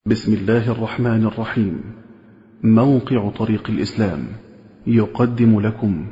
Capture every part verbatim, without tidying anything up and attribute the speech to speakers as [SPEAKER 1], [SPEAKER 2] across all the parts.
[SPEAKER 1] بسم الله الرحمن الرحيم. موقع طريق الإسلام يقدم لكم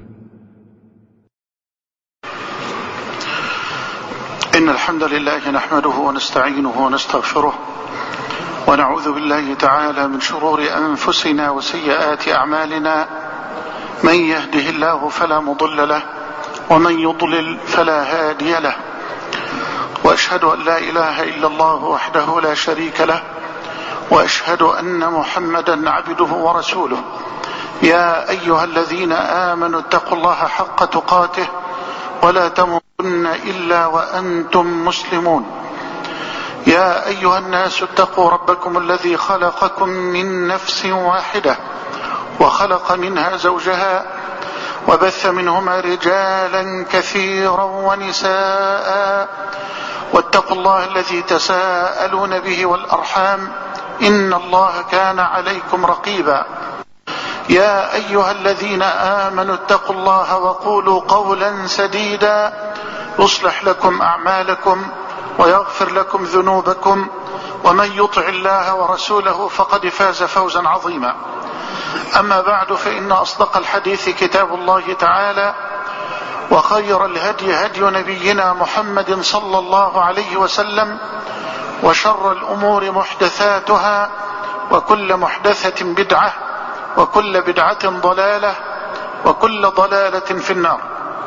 [SPEAKER 2] إن الحمد لله نحمده ونستعينه ونستغفره ونعوذ بالله تعالى من شرور أنفسنا وسيئات أعمالنا. من يهده الله فلا مضل له ومن يضلل فلا هادي له، وأشهد أن لا إله إلا الله وحده لا شريك له، وأشهد أن محمدا عبده ورسوله. يا أيها الذين آمنوا اتقوا الله حق تقاته ولا تموتن إلا وأنتم مسلمون. يا أيها الناس اتقوا ربكم الذي خلقكم من نفس واحدة وخلق منها زوجها وبث منهما رجالا كثيرا ونساء، واتقوا الله الذي تساءلون به والأرحام إن الله كان عليكم رقيبا. يا أيها الذين آمنوا اتقوا الله وقولوا قولا سديدا يصلح لكم أعمالكم ويغفر لكم ذنوبكم، ومن يطع الله ورسوله فقد فاز فوزا عظيما. أما بعد، فإن أصدق الحديث كتاب الله تعالى، وخير الهدي هدي نبينا محمد صلى الله عليه وسلم، وشر الأمور محدثاتها، وكل محدثة بدعة، وكل بدعة ضلالة، وكل ضلالة في النار.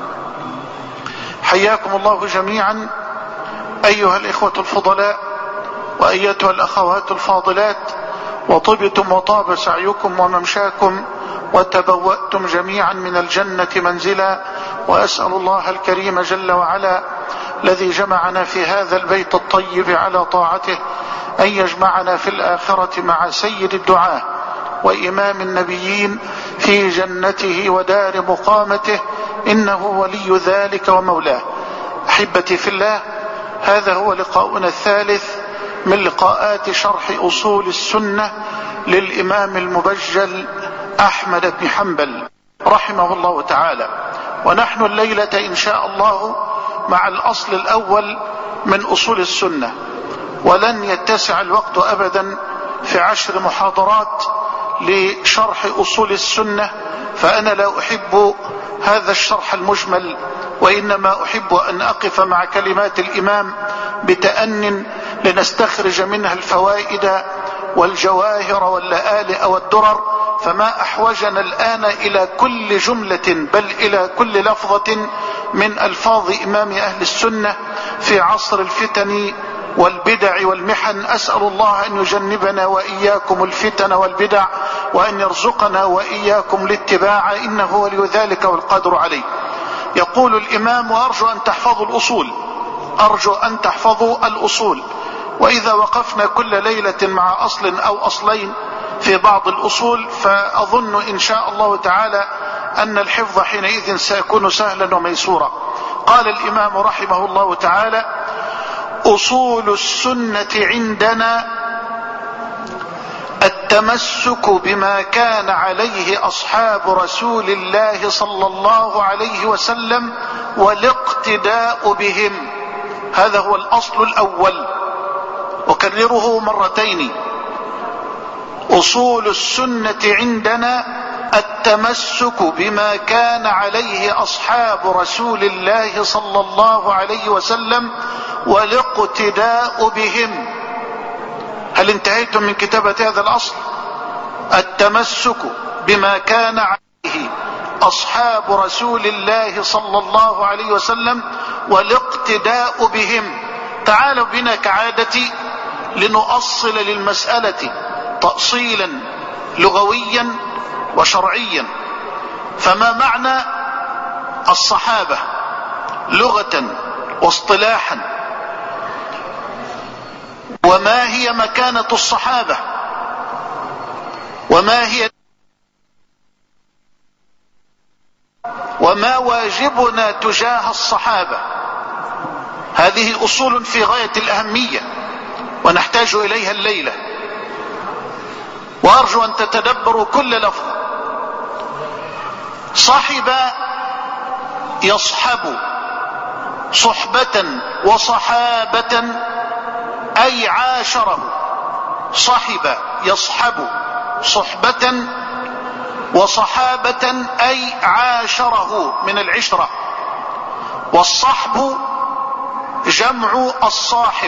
[SPEAKER 2] حياكم الله جميعا أيها الإخوة الفضلاء وأيتها الأخوات الفاضلات، وطبتم وطاب سعيكم وممشاكم وتبوأتم جميعا من الجنة منزلا. وأسأل الله الكريم جل وعلا الذي جمعنا في هذا البيت الطيب على طاعته أن يجمعنا في الآخرة مع سيد الدعاة وإمام النبيين في جنته ودار مقامته، إنه ولي ذلك ومولاه. أحبتي في الله، هذا هو لقاؤنا الثالث من لقاءات شرح أصول السنة للإمام المبجل أحمد بن حنبل رحمه الله تعالى. ونحن الليلة إن شاء الله مع الأصل الأول من أصول السنة، ولن يتسع الوقت أبدا في عشر محاضرات لشرح أصول السنة، فأنا لا أحب هذا الشرح المجمل، وإنما أحب أن أقف مع كلمات الإمام بتأن لنستخرج منها الفوائد والجواهر واللآلئ والدرر. فما أحوجنا الآن إلى كل جملة بل إلى كل لفظة من ألفاظ إمام أهل السنة في عصر الفتن والبدع والمحن. أسأل الله أن يجنبنا وإياكم الفتن والبدع، وأن يرزقنا وإياكم الاتباع، إنه ولي ذلك والقادر عليه. يقول الإمام: وأرجو أن تحفظوا الأصول، أرجو أن تحفظوا الأصول. وإذا وقفنا كل ليلة مع أصل أو أصلين في بعض الأصول، فأظن إن شاء الله تعالى أن الحفظ حينئذ سيكون سهلا وميسورا. قال الإمام رحمه الله تعالى: أصول السنة عندنا التمسك بما كان عليه أصحاب رسول الله صلى الله عليه وسلم والاقتداء بهم. هذا هو الأصل الأول، أكرره مرتين: أصول السنة عندنا التمسك بما كان عليه أصحاب رسول الله صلى الله عليه وسلم والاقتداء بهم. هل انتهيتم من كتابة هذا الأصل؟ التمسك بما كان عليه أصحاب رسول الله صلى الله عليه وسلم والاقتداء بهم. تعالوا بنا كعادتي لنؤصل للمسألة تأصيلا لغويا وشرعيا. فما معنى الصحابة لغة واصطلاحا؟ وما هي مكانة الصحابة؟ وما هي وما واجبنا تجاه الصحابة؟ هذه أصول في غاية الأهمية ونحتاج إليها الليلة، وأرجو أن تتدبروا كل لفظ. صحب يصحب، صحبة وصحابة أي عاشره، صحب يصحب صحبة، وصحابة أي عاشره من العشرة. والصحب جمع الصاحب،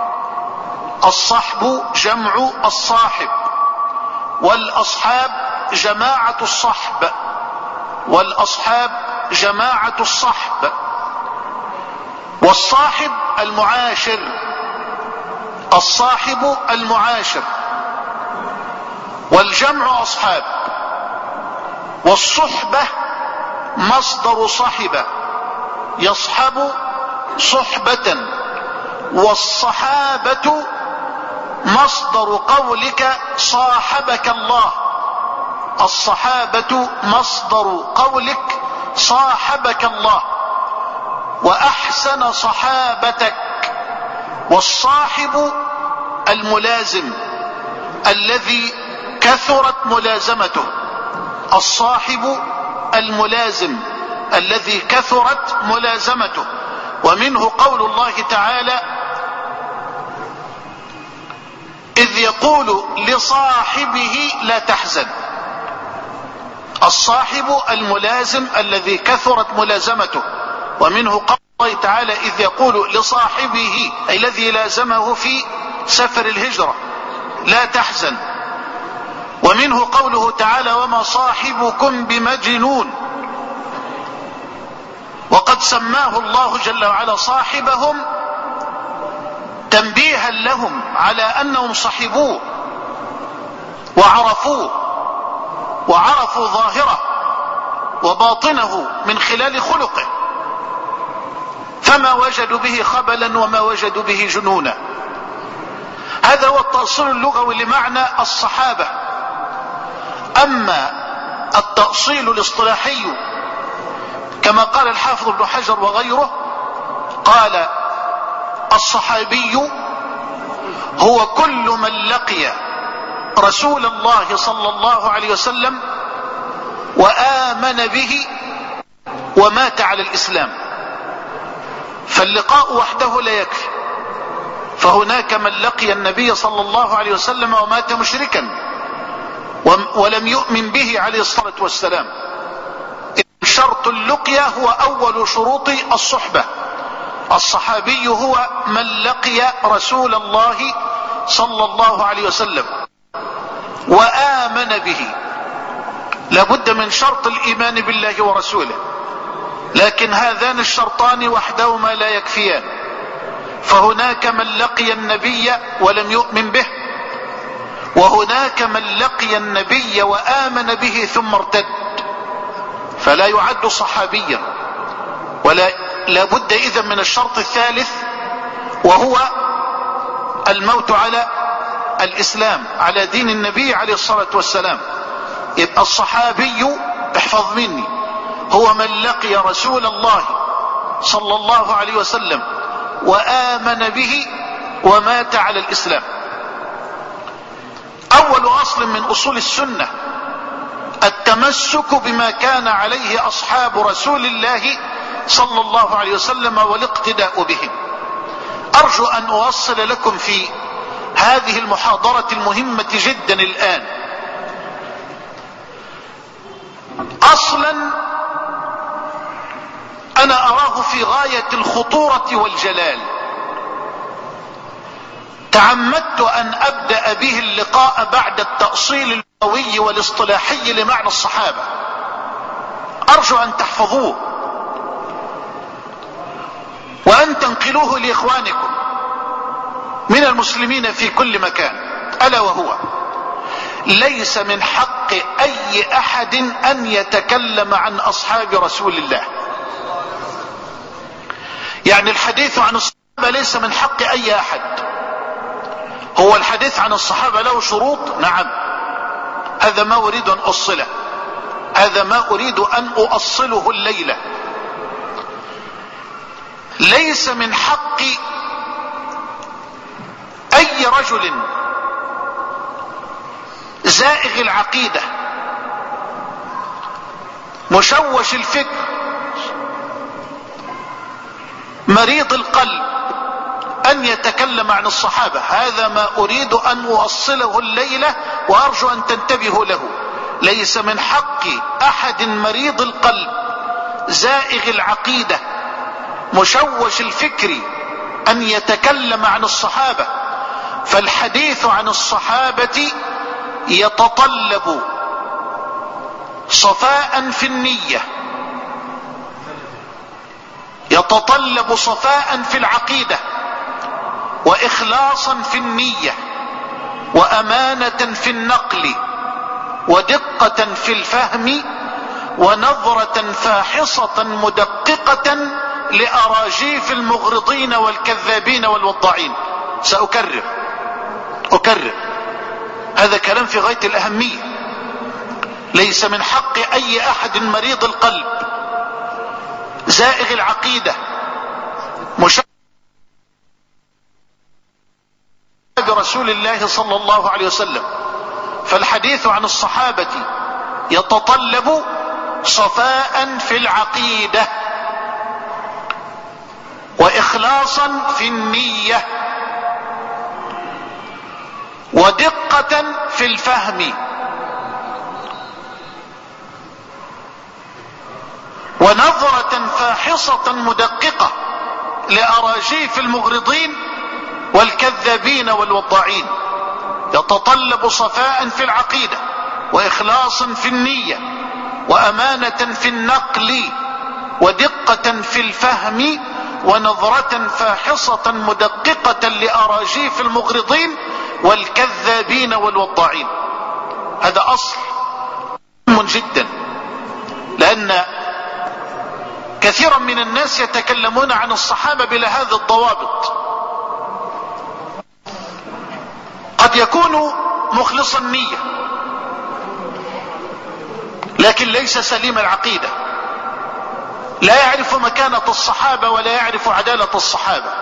[SPEAKER 2] الصحب جمع الصاحب. والأصحاب جماعة الصحب، والأصحاب جماعة الصحب. والصاحب المعاشر، الصاحب المعاشر. والجمع أصحاب. والصحبة مصدر صحبة يصحب صحبة. والصحابة مصدر قولك صاحبك الله، الصحابة مصدر قولك صاحبك الله وأحسن صحابتك. والصاحب الملازم الذي كثرت ملازمته، الصاحب الملازم الذي كثرت ملازمته. ومنه قول الله تعالى: إذ يقول لصاحبه لا تحزن. الصاحب الملازم الذي كثرت ملازمته. ومنه قول الله تعالى: إذ يقول لصاحبه أي الذي لازمه في سفر الهجرة لا تحزن. ومنه قوله تعالى: وما صاحبكم بمجنون. وقد سماه الله جل وعلا صاحبهم تنبيها لهم على أنهم صحبوه وعرفوه، وعرفوا ظاهره وباطنه من خلال خلقه، فما وجدوا به خبلا وما وجدوا به جنونا. هذا هو التأصيل اللغوي لمعنى الصحابة. أما التأصيل الاصطلاحي كما قال الحافظ ابن حجر وغيره، قال: الصحابي هو كل من لقي رسول الله صلى الله عليه وسلم وآمن به ومات على الإسلام. فاللقاء وحده لا يكفي، فهناك من لقي النبي صلى الله عليه وسلم ومات مشركا ولم يؤمن به عليه الصلاة والسلام. شرط اللقيا هو أول شروط الصحبة. الصحابي هو من لقي رسول الله صلى الله عليه وسلم وآمن به. لابد من شرط الإيمان بالله ورسوله، لكن هذان الشرطان وحدهما لا يكفيان. فهناك من لقي النبي ولم يؤمن به، وهناك من لقي النبي وآمن به ثم ارتد، فلا يعد صحابيا. ولا لابد إذن من الشرط الثالث وهو الموت على الإسلام، على دين النبي عليه الصلاة والسلام. يبقى الصحابي، احفظ مني، هو من لقي رسول الله صلى الله عليه وسلم وآمن به ومات على الإسلام. أول أصل من أصول السنة التمسك بما كان عليه أصحاب رسول الله صلى الله عليه وسلم والاقتداء بهم. أرجو أن أوصل لكم في هذه المحاضرة المهمة جدا الآن أصلا أنا أراه في غاية الخطورة والجلال. تعمدت أن أبدأ به اللقاء بعد التأصيل اللغوي والاصطلاحي لمعنى الصحابة. أرجو أن تحفظوه وأن تنقلوه لإخوانكم من المسلمين في كل مكان. ألا وهو: ليس من حق أي أحد أن يتكلم عن أصحاب رسول الله. يعني الحديث عن الصحابة ليس من حق أي أحد. هو الحديث عن الصحابة له شروط، نعم، هذا ما أريد أن أصله، هذا ما أريد أن أؤصله الليلة. ليس من حق أي رجل زائغ العقيدة مشوش الفكر مريض القلب أن يتكلم عن الصحابة. هذا ما أريد أن أوصله الليلة وأرجو أن تنتبهوا له. ليس من حق أحد مريض القلب زائغ العقيدة مشوش الفكر أن يتكلم عن الصحابة، فالحديث عن الصحابة يتطلب صفاء في النية، يتطلب صفاء في العقيدة، وإخلاصا في النية، وأمانة في النقل، ودقة في الفهم، ونظرة فاحصة مدققة لأراجيف المغرضين والكذابين والوضاعين. سأكرر أكرر هذا كلام في غاية الأهمية. ليس من حق أي أحد مريض القلب زائغ العقيدة مشابه برسول الله صلى الله عليه وسلم، فالحديث عن الصحابة يتطلب صفاء في العقيدة، وإخلاصا في النية، ودقة في الفهم، ونظرة فاحصة مدققة لأراجيف المغرضين والكذابين والوضاعين. يتطلب صفاء في العقيدة، وإخلاصا في النية، وأمانة في النقل، ودقة في الفهم، ونظرة فاحصة مدققة لأراجيف المغرضين والكذابين والوضاعين. هذا أصل مهم جدا، لأن كثيرا من الناس يتكلمون عن الصحابة بلا هذه الضوابط. قد يكون مخلص النية لكن ليس سليم العقيدة، لا يعرف مكانة الصحابة ولا يعرف عدالة الصحابة.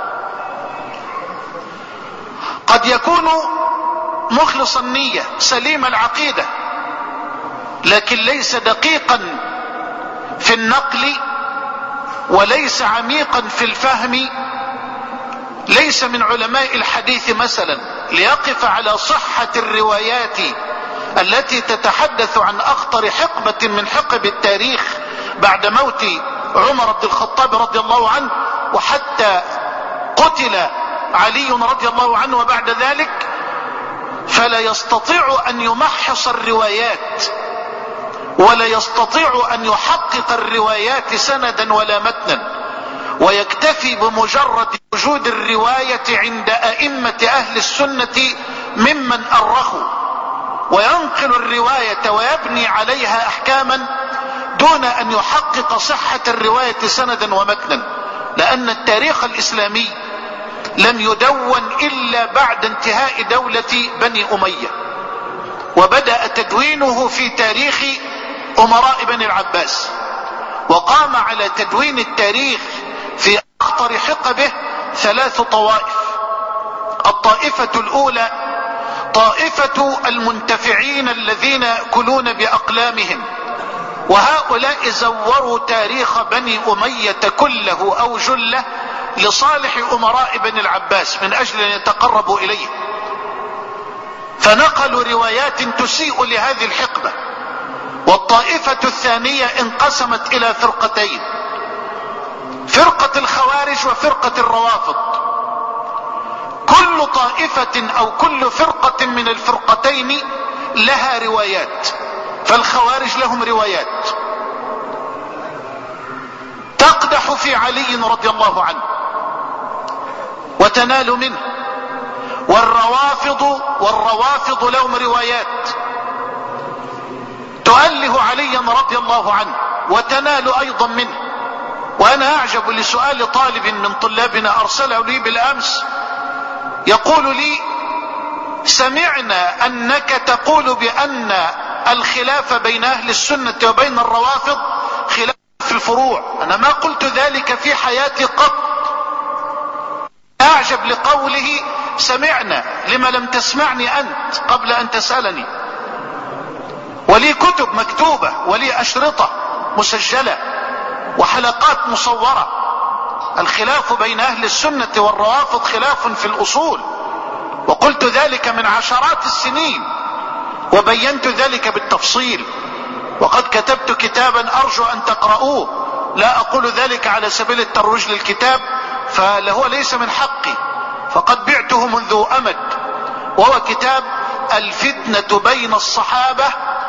[SPEAKER 2] قد يكون مخلص النية سليم العقيدة لكن ليس دقيقا في النقل، وليس عميقا في الفهم، ليس من علماء الحديث مثلا ليقف على صحة الروايات التي تتحدث عن أخطر حقبة من حقب التاريخ بعد موت عمر بن الخطاب رضي الله عنه، وحتى قتل علي رضي الله عنه وبعد ذلك، فلا يستطيع أن يمحص الروايات، ولا يستطيع أن يحقق الروايات سندا ولا متنا، ويكتفي بمجرد وجود الرواية عند أئمة أهل السنة ممن أرخوا، وينقل الرواية ويبني عليها أحكاما دون أن يحقق صحة الرواية سندا ومتنا. لأن التاريخ الإسلامي لم يدون إلا بعد انتهاء دولة بني أمية، وبدأ تدوينه في تاريخ أمراء بني العباس، وقام على تدوين التاريخ في أخطر حقبه ثلاث طوائف. الطائفة الأولى طائفة المنتفعين الذين يأكلون بأقلامهم، وهؤلاء زوروا تاريخ بني أمية كله أو جله لصالح أمراء بني العباس من أجل أن يتقربوا إليه، فنقلوا روايات تسيء لهذه الحقبة. والطائفة الثانية انقسمت إلى فرقتين، فرقة الخوارج وفرقة الروافض. كل طائفة أو كل فرقة من الفرقتين لها روايات، فالخوارج لهم روايات تقدح في علي رضي الله عنه وتنال منه، والروافض والروافض لهم روايات تؤله عليا رضي الله عنه وتنال أيضا منه. وأنا أعجب لسؤال طالب من طلابنا أرسله لي بالأمس، يقول لي: سمعنا أنك تقول بأن الخلاف بين أهل السنة وبين الروافض خلاف في الفروع. أنا ما قلت ذلك في حياتي قط. أعجب لقوله سمعنا، لما لم تسمعني أنت قبل أن تسألني؟ ولي كتب مكتوبة، ولي أشرطة مسجلة، وحلقات مصورة الخلاف بين اهل السنة والروافض خلاف في الاصول، وقلت ذلك من عشرات السنين وبينت ذلك بالتفصيل، وقد كتبت كتابا ارجو ان تقرؤوه، لا اقول ذلك على سبيل الترويج للكتاب فهو ليس من حقي، فقد بعته منذ امد، وهو كتاب الفتنة بين الصحابة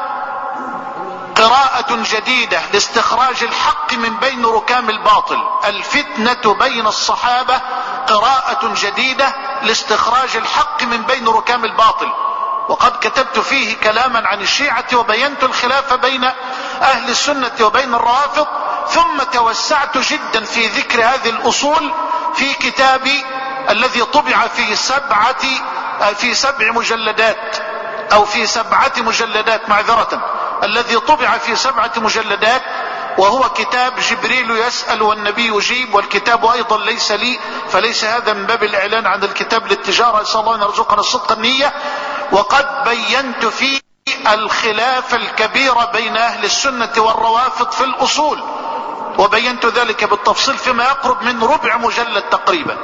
[SPEAKER 2] قراءة جديدة لاستخراج الحق من بين ركام الباطل. الفتنة بين الصحابة قراءة جديدة لاستخراج الحق من بين ركام الباطل، وقد كتبت فيه كلاما عن الشيعة وبينت الخلاف بين اهل السنة وبين الروافض، ثم توسعت جدا في ذكر هذه الاصول في كتابي الذي طبع في سبعة في سبع مجلدات او في سبعة مجلدات معذرة الذي طبع في سبعة مجلدات، وهو كتاب جبريل يسأل والنبي يجيب، والكتاب ايضا ليس لي، فليس هذا من باب الاعلان عن الكتاب للتجارة، اسأل الله ان يرزقنا الصدق النية. وقد بينت فيه الخلاف الكبير بين اهل السنة والروافض في الاصول، وبينت ذلك بالتفصيل فيما يقرب من ربع مجلد تقريبا.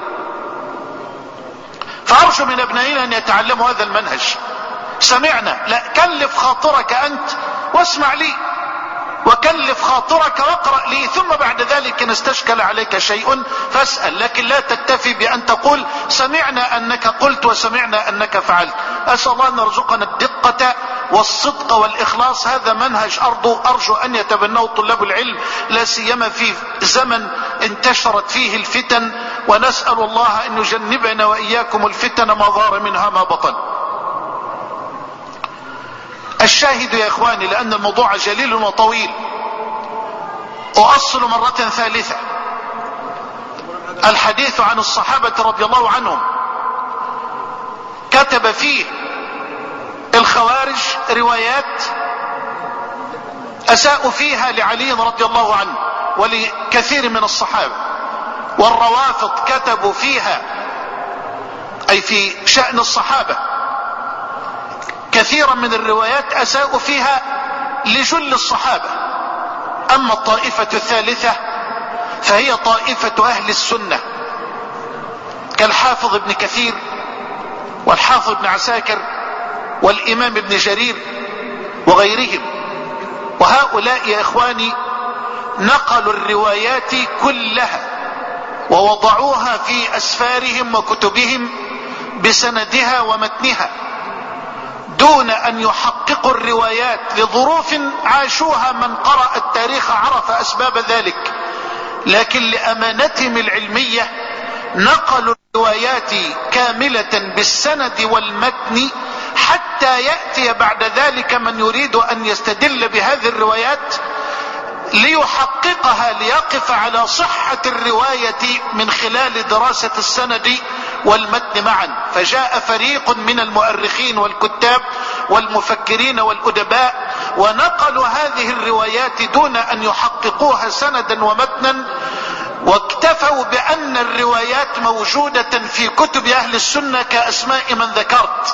[SPEAKER 2] فارجو من ابنائنا ان يتعلموا هذا المنهج. سمعنا، لا، كلف خاطرك انت واسمع لي، وكلف خاطرك واقرأ لي، ثم بعد ذلك ان استشكل عليك شيء فاسأل، لكن لا تكتفي بان تقول سمعنا انك قلت وسمعنا انك فعلت. اسأل الله ان يرزقنا الدقة والصدق والاخلاص، هذا منهج ارجو ارجو ان يتبناه طلاب العلم، لا سيما في زمن انتشرت فيه الفتن، ونسأل الله ان يجنبنا واياكم الفتن ما ظهر منها ما بطن. الشاهد يا اخواني، لان الموضوع جليل وطويل، اؤصل مرة ثالثة الحديث عن الصحابة رضي الله عنهم. كتب فيه الخوارج روايات اساءوا فيها لعلي رضي الله عنه ولكثير من الصحابة، والروافض كتبوا فيها اي في شأن الصحابة كثيرا من الروايات اساءوا فيها لجل الصحابة. اما الطائفة الثالثة فهي طائفة اهل السنة كالحافظ ابن كثير والحافظ ابن عساكر والامام ابن جرير وغيرهم، وهؤلاء يا اخواني نقلوا الروايات كلها ووضعوها في اسفارهم وكتبهم بسندها ومتنها، دون ان يحققوا الروايات لظروف عاشوها. من قرأ التاريخ عرف اسباب ذلك، لكن لامانتهم العلمية نقلوا الروايات كاملة بالسند والمتن، حتى يأتي بعد ذلك من يريد ان يستدل بهذه الروايات ليحققها، ليقف على صحة الرواية من خلال دراسة السند والمتن معا. فجاء فريق من المؤرخين والكتاب والمفكرين والأدباء ونقلوا هذه الروايات دون أن يحققوها سندا ومتنا، واكتفوا بأن الروايات موجودة في كتب أهل السنة كأسماء من ذكرت،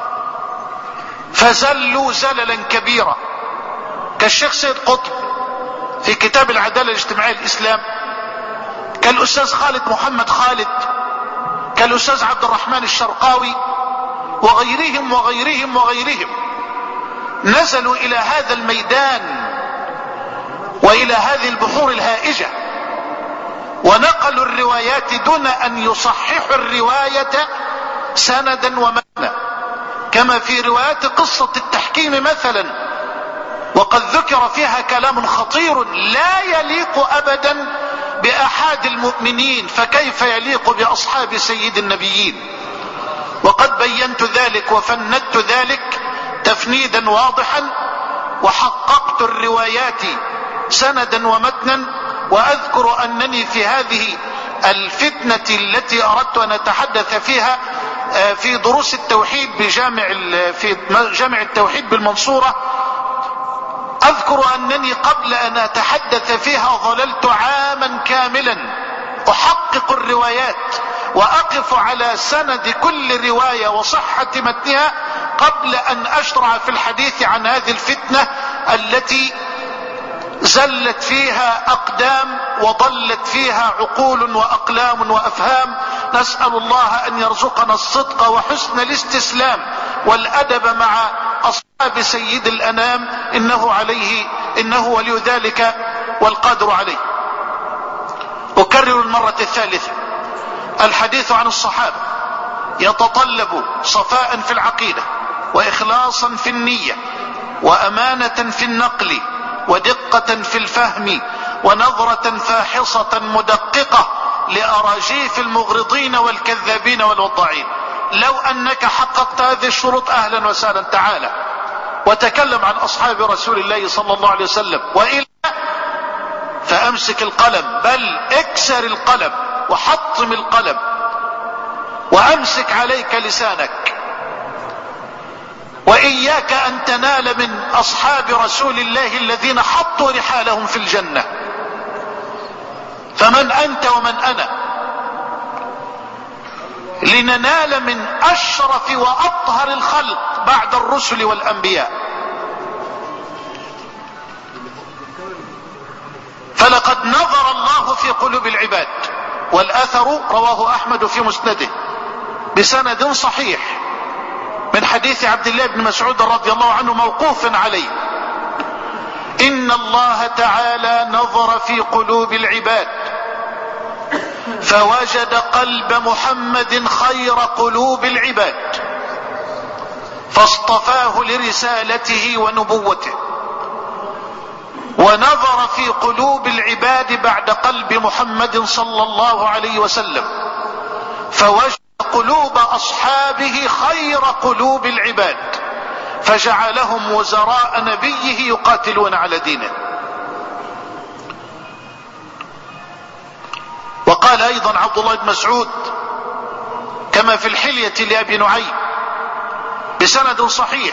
[SPEAKER 2] فزلوا زللا كبيرا، كالشيخ سيد قطب في كتاب العدالة الاجتماعية الإسلام، كالأستاذ خالد محمد خالد، كالأستاذ عبد الرحمن الشرقاوي وغيرهم وغيرهم وغيرهم. نزلوا إلى هذا الميدان وإلى هذه البحور الهائجة ونقلوا الروايات دون أن يصححوا الرواية سندا ومتنا، كما في روايات قصة التحكيم مثلا، وقد ذكر فيها كلام خطير لا يليق أبدا بأحد المؤمنين، فكيف يليق بأصحاب سيد النبيين؟ وقد بينت ذلك وفندت ذلك تفنيدا واضحا، وحققت الروايات سندا ومتنا. وأذكر أنني في هذه الفتنة التي أردت أن أتحدث فيها في دروس التوحيد بجامع في جامع التوحيد بالمنصورة، أذكر أنني قبل أن أتحدث فيها ظللت عاما كاملا أحقق الروايات وأقف على سند كل رواية وصحة متنها قبل أن أشرع في الحديث عن هذه الفتنة التي زلت فيها أقدام وضلت فيها عقول وأقلام وأفهام. نسأل الله أن يرزقنا الصدق وحسن الاستسلام والأدب مع أصحاب سيد الأنام، إنه عليه إنه ولي ذلك والقادر عليه. أكرر المرة الثالثة، الحديث عن الصحابة يتطلب صفاء في العقيدة وإخلاصا في النية وأمانة في النقل ودقة في الفهم ونظرة فاحصة مدققة لأراجيف المغرضين والكذابين والوضاعين. لو أنك حققت هذه الشروط أهلا وسهلا، تعالى وتكلم عن أصحاب رسول الله صلى الله عليه وسلم، وإلا فأمسك القلم، بل اكسر القلم وحطم القلم وأمسك عليك لسانك. وإياك أن تنال من أصحاب رسول الله الذين حطوا رحالهم في الجنة. فمن أنت ومن أنا لننال من أشرف وأطهر الخلق بعد الرسل والأنبياء؟ فلقد نظر الله في قلوب العباد، والأثر رواه أحمد في مسنده بسند صحيح من حديث عبد الله بن مسعود رضي الله عنه موقوف عليه: إن الله تعالى نظر في قلوب العباد فوجد قلب محمد خير قلوب العباد فاصطفاه لرسالته ونبوته، ونظر في قلوب العباد بعد قلب محمد صلى الله عليه وسلم فوجد قلوب أصحابه خير قلوب العباد فجعلهم وزراء نبيه يقاتلون على دينه. وقال أيضا عبد الله بن مسعود كما في الحلية لأبي نعيم بسند صحيح،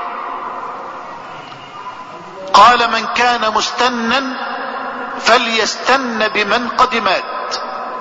[SPEAKER 2] قال: من كان مستنا فليستن بمن قد مات،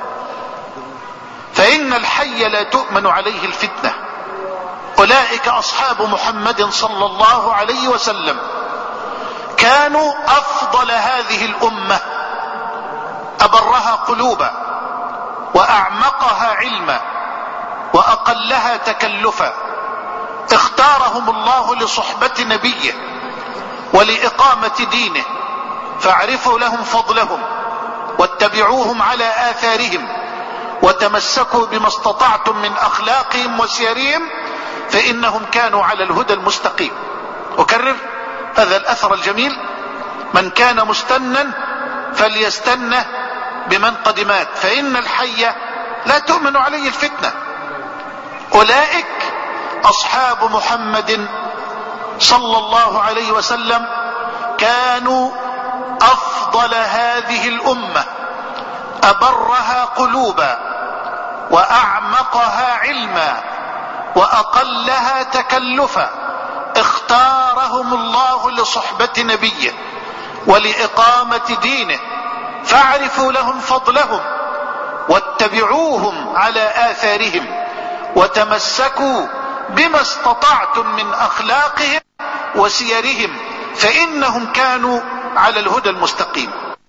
[SPEAKER 2] فإن الحي لا تؤمن عليه الفتنة. أولئك أصحاب محمد صلى الله عليه وسلم، كانوا أفضل هذه الأمة، أبرها قلوبا وأعمقها علما وأقلها تكلفا. اختارهم الله لصحبة نبيه ولإقامة دينه، فاعرفوا لهم فضلهم واتبعوهم على آثارهم وتمسكوا بما استطعتم من أخلاقهم وسيرهم، فإنهم كانوا على الهدى المستقيم. أكرر هذا الأثر الجميل: من كان مستنا فليستنه بمن قد مات، فإن الحي لا تؤمن عليه الفتنة. أولئك أصحاب محمد صلى الله عليه وسلم، كانوا أفضل هذه الأمة، أبرها قلوبا وأعمقها علما وأقلها تكلفا. اختارهم الله لصحبة نبيه ولإقامة دينه، فاعرفوا لهم فضلهم واتبعوهم على آثارهم وتمسكوا بما استطعتم من أخلاقهم وسيرهم، فإنهم كانوا على الهدى المستقيم.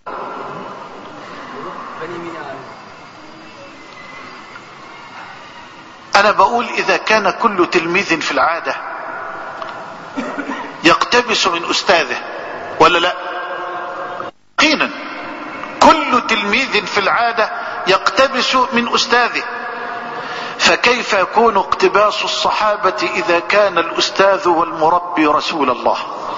[SPEAKER 2] أنا بقول إذا كان كل تلميذ في العادة يقتبس من أستاذه، ولا لا؟ يقينا كل تلميذ في العادة يقتبس من أستاذه، فكيف يكون اقتباس الصحابة إذا كان الأستاذ والمربي رسول الله؟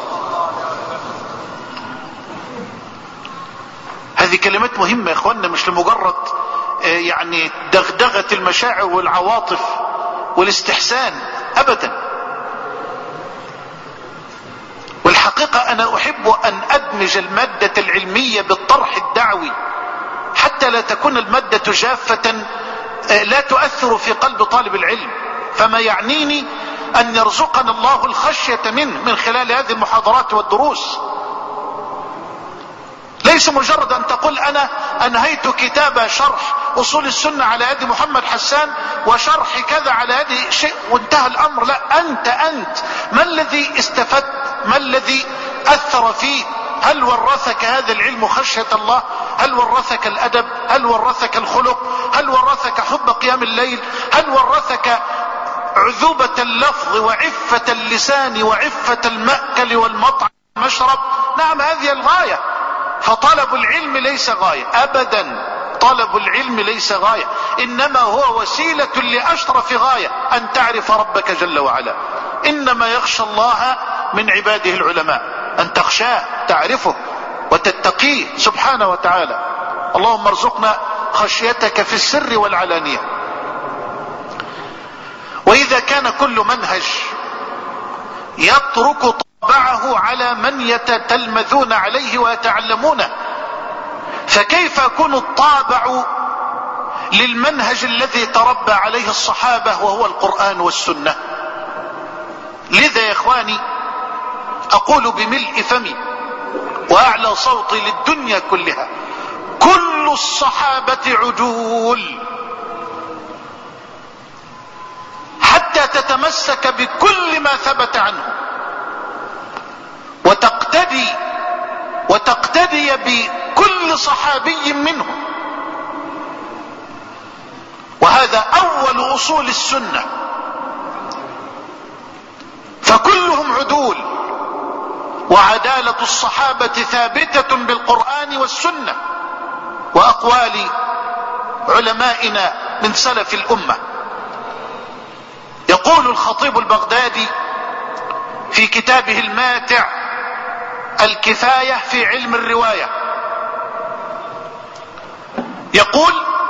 [SPEAKER 2] هذه كلمات مهمة يا اخوانا، مش لمجرد يعني دغدغة المشاعر والعواطف والاستحسان ابدا. والحقيقة انا احب ان ادمج المادة العلمية بالطرح الدعوي حتى لا تكون المادة جافة لا تؤثر في قلب طالب العلم. فما يعنيني ان يرزقنا الله الخشية منه من خلال هذه المحاضرات والدروس، ليس مجرد ان تقول انا انهيت كتاب شرح اصول السنة على يد محمد حسان وشرح كذا على يد شيء وانتهى الامر. لا، انت انت ما الذي استفدت؟ ما الذي اثر فيك؟ هل ورثك هذا العلم خشية الله؟ هل ورثك الأدب؟ هل ورثك الخلق؟ هل ورثك حب قيام الليل؟ هل ورثك عذوبة اللفظ وعفة اللسان وعفة المأكل والمطعم والمشرب؟ نعم، هذه الغاية. فطلب العلم ليس غاية أبدا، طلب العلم ليس غاية، إنما هو وسيلة لأشرف غاية، أن تعرف ربك جل وعلا. إنما يخشى الله من عباده العلماء، أن تخشاه، تعرفه وتتقيه سبحانه وتعالى. اللهم ارزقنا خشيتك في السر والعلانية. وإذا كان كل منهج يترك طبعه على من يتتلمذون عليه ويتعلمونه، فكيف يكون الطابع للمنهج الذي تربى عليه الصحابة وهو القرآن والسنة؟ لذا يا إخواني أقول بملء فمي وأعلى صوتي للدنيا كلها: كل الصحابة عدول، حتى تتمسك بكل ما ثبت عنه وتقتدي وتقتدي بكل صحابي منهم. وهذا أول أصول السنة، فكلهم عدول، وعدالة الصحابة ثابتة بالقرآن والسنة وأقوال علمائنا من سلف الأمة. يقول الخطيب البغدادي في كتابه الماتع الكفاية في علم الرواية، يقول: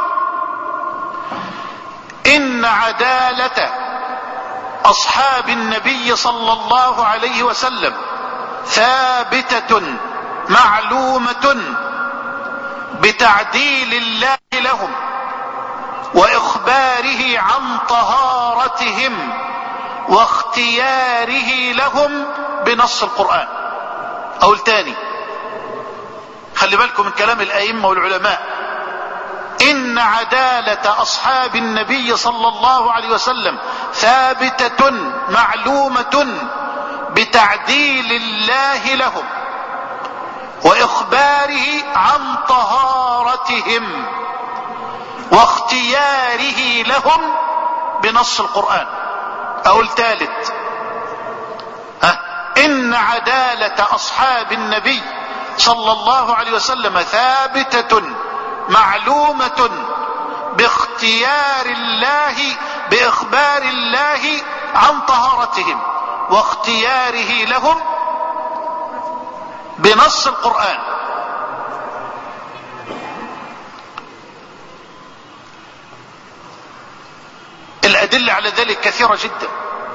[SPEAKER 2] إن عدالة أصحاب النبي صلى الله عليه وسلم ثابتة معلومة بتعديل الله لهم وإخباره عن طهارتهم واختياره لهم بنص القرآن. أقول تاني، خلي بالكم من كلام الأئمة والعلماء: إن عدالة أصحاب النبي صلى الله عليه وسلم ثابتة معلومة بتعديل الله لهم وإخباره عن طهارتهم واختياره لهم بنص القرآن. أقول ثالث: أه؟ إن عدالة أصحاب النبي صلى الله عليه وسلم ثابتة معلومة باختيار الله بإخبار الله عن طهارتهم واختياره لهم بنص القرآن. الأدلة على ذلك كثيرة جدا،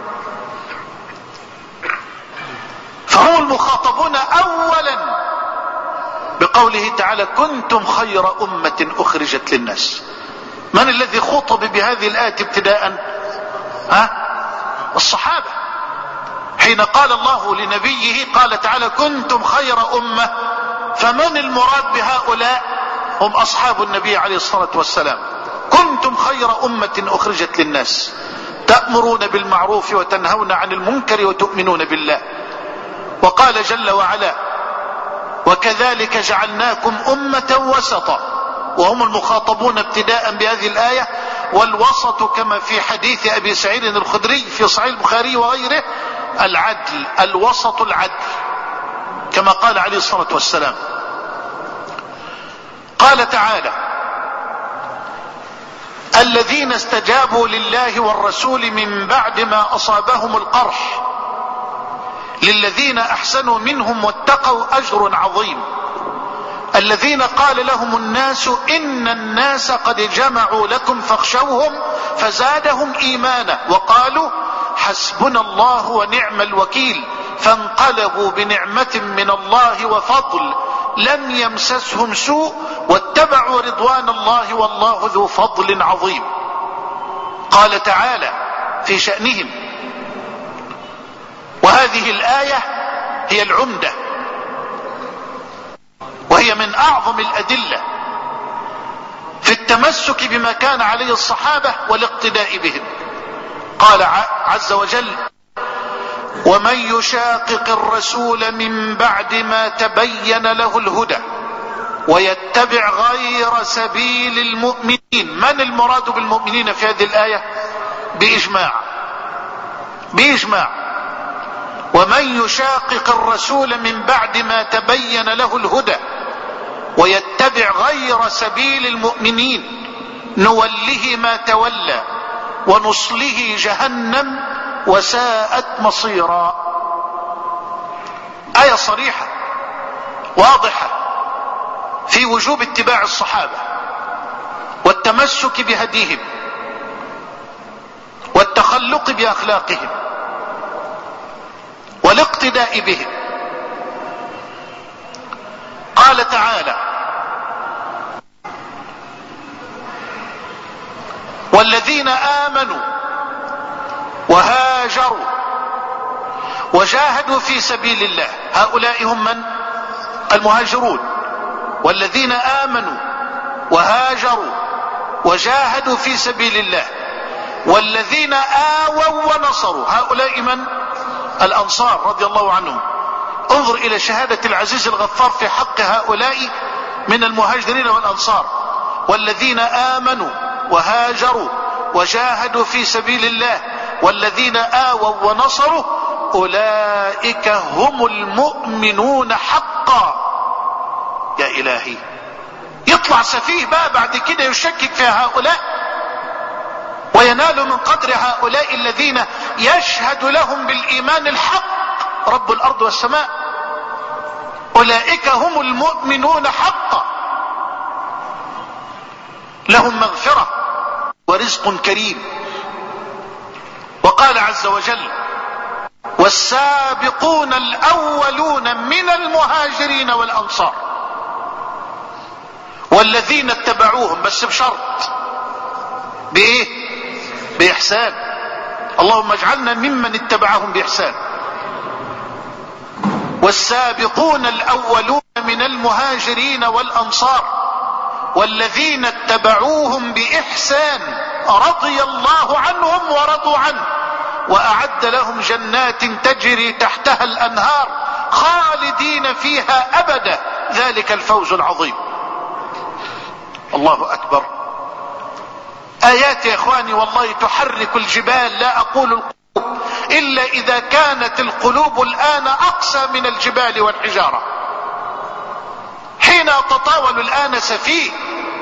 [SPEAKER 2] فهم المخاطبون أولا بقوله تعالى: كنتم خير أمة أخرجت للناس. من الذي خطب بهذه الآية ابتداء؟ ها؟ الصحابة. حين قال الله لنبيه، قال تعالى: كنتم خير أمة، فمن المراد بهؤلاء؟ هم أصحاب النبي عليه الصلاة والسلام. كنتم خير أمة أخرجت للناس تأمرون بالمعروف وتنهون عن المنكر وتؤمنون بالله. وقال جل وعلا: وكذلك جعلناكم أمة وسطا، وهم المخاطبون ابتداء بهذه الآية. والوسط كما في حديث أبي سعيد الخدري في صحيح البخاري وغيره: العدل، الوسط العدل، كما قال عليه الصلاة والسلام. قال تعالى: الذين استجابوا لله والرسول من بعد ما أصابهم القرح للذين أحسنوا منهم واتقوا أجر عظيم. الذين قال لهم الناس إن الناس قد جمعوا لكم فاخشوهم فزادهم إيمانا وقالوا حسبنا الله ونعم الوكيل فانقلبوا بنعمة من الله وفضل لم يمسسهم سوء واتبعوا رضوان الله والله ذو فضل عظيم. قال تعالى في شأنهم، وهذه الآية هي العمدة وهي من أعظم الأدلة في التمسك بما كان عليه الصحابة والاقتداء بهم. قال عز وجل: ومن يشاقق الرسول من بعد ما تبين له الهدى ويتبع غير سبيل المؤمنين. من المراد بالمؤمنين في هذه الآية؟ بإجماع بإجماع ومن يشاقق الرسول من بعد ما تبين له الهدى ويتبع غير سبيل المؤمنين نوله ما تولى ونصله جهنم وساءت مصيرا. آية صريحة واضحة في وجوب اتباع الصحابة والتمسك بهديهم والتخلق بأخلاقهم والاقتداء بهم. قال تعالى: والذين آمنوا وهاجروا وجاهدوا في سبيل الله، هؤلاء هم من؟ المهاجرون. والذين آمنوا وهاجروا وجاهدوا في سبيل الله. والذين آووا ونصروا، هؤلاء من؟ الأنصار رضي الله عنهم. انظر إلى شهادة العزيز الغفار في حق هؤلاء من المهاجرين والأنصار: والذين آمنوا وهاجروا وجاهدوا في سبيل الله والذين آووا ونصروا أولئك هم المؤمنون حقا. يا إلهي، يطلع سفيه بقى بعد كده يشكك في هؤلاء وينال من قدر هؤلاء الذين يشهد لهم بالإيمان الحق رب الأرض والسماء. أولئك هم المؤمنون حقا، لهم مغفرة ورزق كريم. وقال عز وجل: والسابقون الأولون من المهاجرين والأنصار والذين اتبعوهم، بس بشرط، بإيه؟ بإحسان. اللهم اجعلنا ممن اتبعهم بإحسان. والسابقون الأولون من المهاجرين والأنصار والذين اتبعوهم بإحسان رضي الله عنهم ورضوا عنه وأعد لهم جنات تجري تحتها الأنهار خالدين فيها أبدا ذلك الفوز العظيم. الله أكبر. آيات يا إخواني والله تحرك الجبال، لا أقول القلوب إلا إذا كانت القلوب الآن أقسى من الجبال والحجارة. حين تطاول الآن سفيه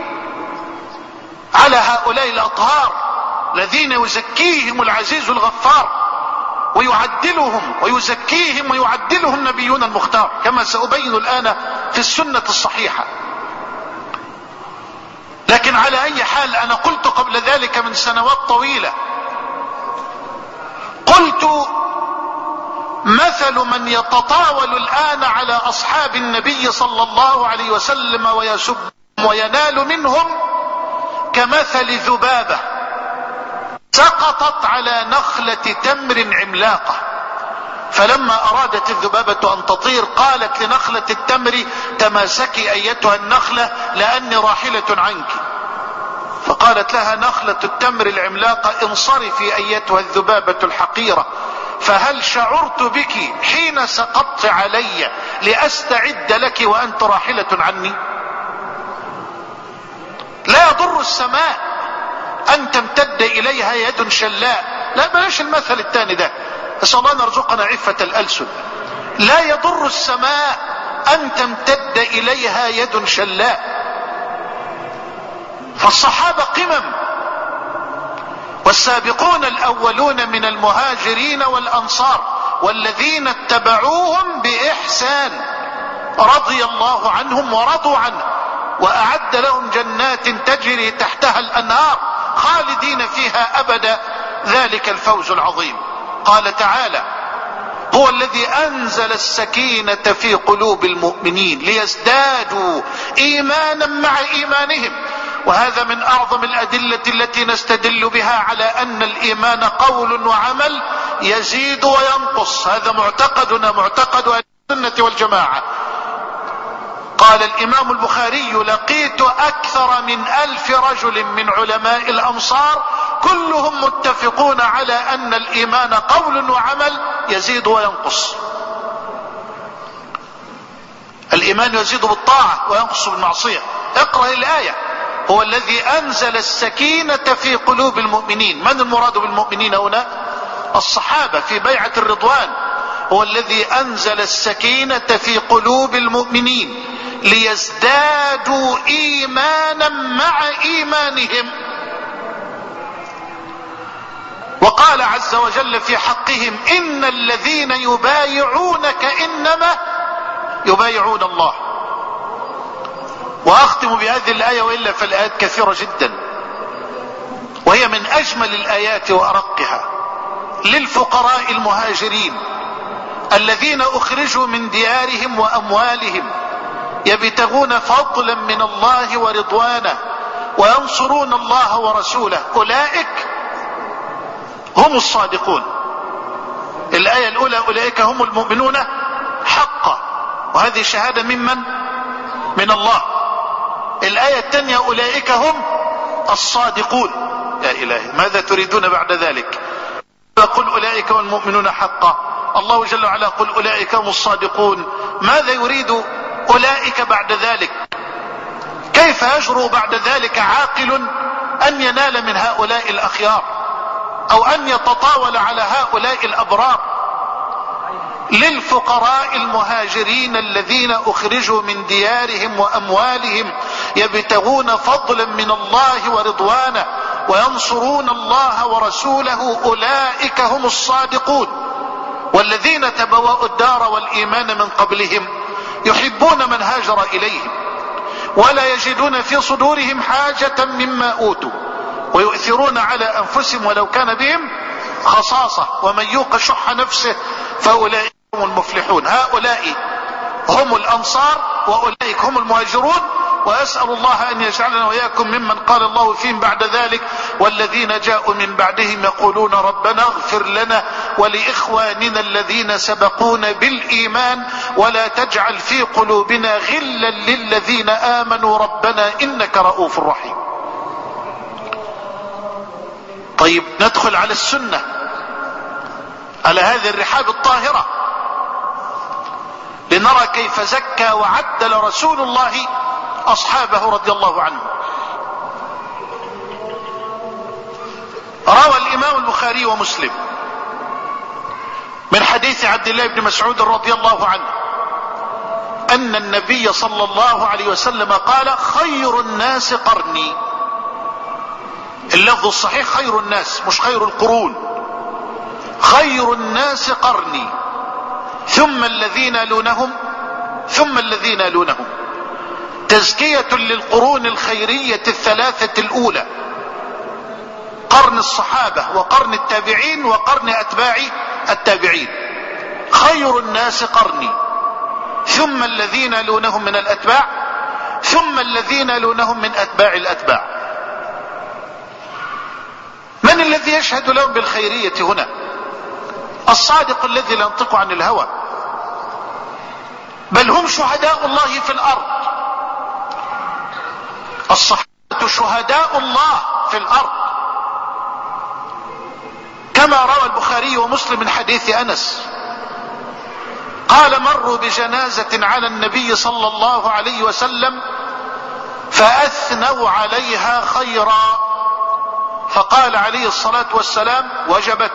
[SPEAKER 2] على هؤلاء الأطهار الذين يزكيهم العزيز الغفار ويعدلهم ويزكيهم ويعدلهم نبينا المختار، كما سأبين الآن في السنة الصحيحة. لكن على أي حال، أنا قلت قبل ذلك من سنوات طويلة، قلت: مثل من يتطاول الآن على أصحاب النبي صلى الله عليه وسلم ويسبهم وينال منهم كمثل ذبابة سقطت على نخلة تمر عملاقة، فلما أرادت الذبابة أن تطير قالت لنخلة التمر: تماسكي أيتها النخلة لأني راحلة عنك. فقالت لها نخلة التمر العملاقة: انصرفي أيتها الذبابة الحقيرة، فهل شعرت بك حين سقطت علي لأستعد لك وأنت راحلة عني؟ لا يضر السماء أن تمتد إليها يد شلاء. لا بلاش المثل الثاني ده، نسأل الله أن يرزقنا عفة الألسن. لا يضر السماء أن تمتد إليها يد شلاء. فالصحابة قمم، والسابقون الأولون من المهاجرين والأنصار والذين اتبعوهم بإحسان رضي الله عنهم ورضوا عنه وأعد لهم جنات تجري تحتها الأنهار خالدين فيها أبدا ذلك الفوز العظيم. قال تعالى: هو الذي أنزل السكينة في قلوب المؤمنين ليزدادوا إيمانا مع إيمانهم. وهذا من أعظم الأدلة التي نستدل بها على أن الإيمان قول وعمل يزيد وينقص. هذا معتقدنا، معتقد أهل السنة والجماعة. قال الإمام البخاري: لقيت أكثر من ألف رجل من علماء الأمصار كلهم متفقون على أن الإيمان قول وعمل يزيد وينقص. الإيمان يزيد بالطاعة وينقص بالمعصية. اقرأ الآية: هو الذي أنزل السكينة في قلوب المؤمنين. من المراد بالمؤمنين هنا؟ الصحابة في بيعة الرضوان. هو الذي أنزل السكينة في قلوب المؤمنين ليزدادوا إيمانا مع إيمانهم. وقال عز وجل في حقهم: إن الذين يبايعونك إنما يبايعون الله. وأختم بهذه الآية، وإلا فالآيات كثيرة جدا، وهي من أجمل الآيات وأرقها. للفقراء المهاجرين الذين أخرجوا من ديارهم وأموالهم يبتغون فضلا من الله ورضوانه وينصرون الله ورسوله، أولئك هم الصادقون. الآية الأولى: أولئك هم المؤمنون حقا، وهذه شهادة ممن؟ من الله. الآية الثانية: أولئك هم الصادقون. يا إلهي، ماذا تريدون بعد ذلك؟ قل أولئك هم المؤمنون حقا، الله جل وعلا قل أولئك هم الصادقون. ماذا يريد أولئك بعد ذلك؟ كيف يجرؤ بعد ذلك عاقل أن ينال من هؤلاء الأخيار أو أن يتطاول على هؤلاء الأبرار؟ للفقراء المهاجرين الذين أخرجوا من ديارهم وأموالهم يبتغون فضلا من الله ورضوانه وينصرون الله ورسوله، أولئك هم الصادقون. والذين تبوأوا الدار والإيمان من قبلهم يحبون من هاجر إليهم ولا يجدون في صدورهم حاجة مما أوتوا ويؤثرون على أنفسهم ولو كان بهم خصاصة، ومن يوق شح نفسه فأولئك هم المفلحون. هؤلاء هم الأنصار وأولئك هم المهاجرون. وأسأل الله أن يجعلنا وإياكم ممن قال الله فيهم بعد ذلك: والذين جاءوا من بعدهم يقولون ربنا اغفر لنا ولإخواننا الذين سبقونا بالإيمان ولا تجعل في قلوبنا غلا للذين آمنوا ربنا إنك رؤوف رحيم. طيب، ندخل على السنة، على هذه الرحاب الطاهرة، لنرى كيف زكى وعدل رسول الله أصحابه رضي الله عنه. روى الإمام البخاري ومسلم من حديث عبد الله بن مسعود رضي الله عنه أن النبي صلى الله عليه وسلم قال: خير الناس قرني. اللفظ الصحيح خير الناس، مش خير القرون. خير الناس قرني ثم الذين يلونهم ثم الذين يلونهم. تزكية للقرون الخيرية الثلاثة الأولى: قرن الصحابة وقرن التابعين وقرن أتباع التابعين. خير الناس قرني ثم الذين يلونهم من الأتباع ثم الذين يلونهم من أتباع الأتباع. من الذي يشهد لهم بالخيرية هنا؟ الصادق الذي لا ينطق عن الهوى، بل هم شهداء الله في الأرض. الصحابة شهداء الله في الأرض، كما روى البخاري ومسلم من حديث أنس قال: مروا بجنازة على النبي صلى الله عليه وسلم فأثنوا عليها خيرا، فقال عليه الصلاة والسلام: وجبت.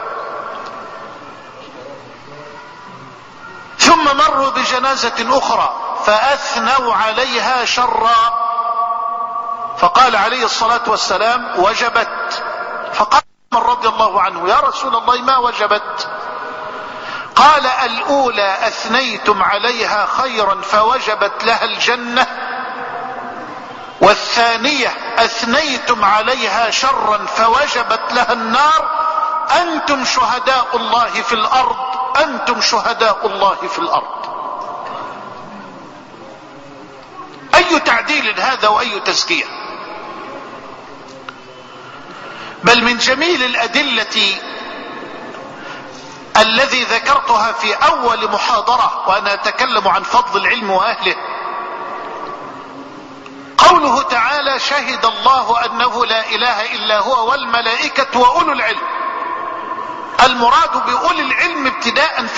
[SPEAKER 2] ثم مروا بجنازة أخرى فأثنوا عليها شرا، فقال عليه الصلاة والسلام: وجبت. فقال عمر رضي الله عنه: يا رسول الله، ما وجبت؟ قال: الأولى أثنيتم عليها خيرا فوجبت لها الجنة، والثانية أثنيتم عليها شرا فوجبت لها النار. أنتم شهداء الله في الأرض، أنتم شهداء الله في الأرض. أي تعديل هذا وأي تزكية! بل من جميل الأدلة الذي ذكرتها في أول محاضرة وأنا أتكلم عن فضل العلم وأهله، قوله تعالى: شهد الله أنه لا إله إلا هو والملائكة وأولو العلم. المراد بأولي العلم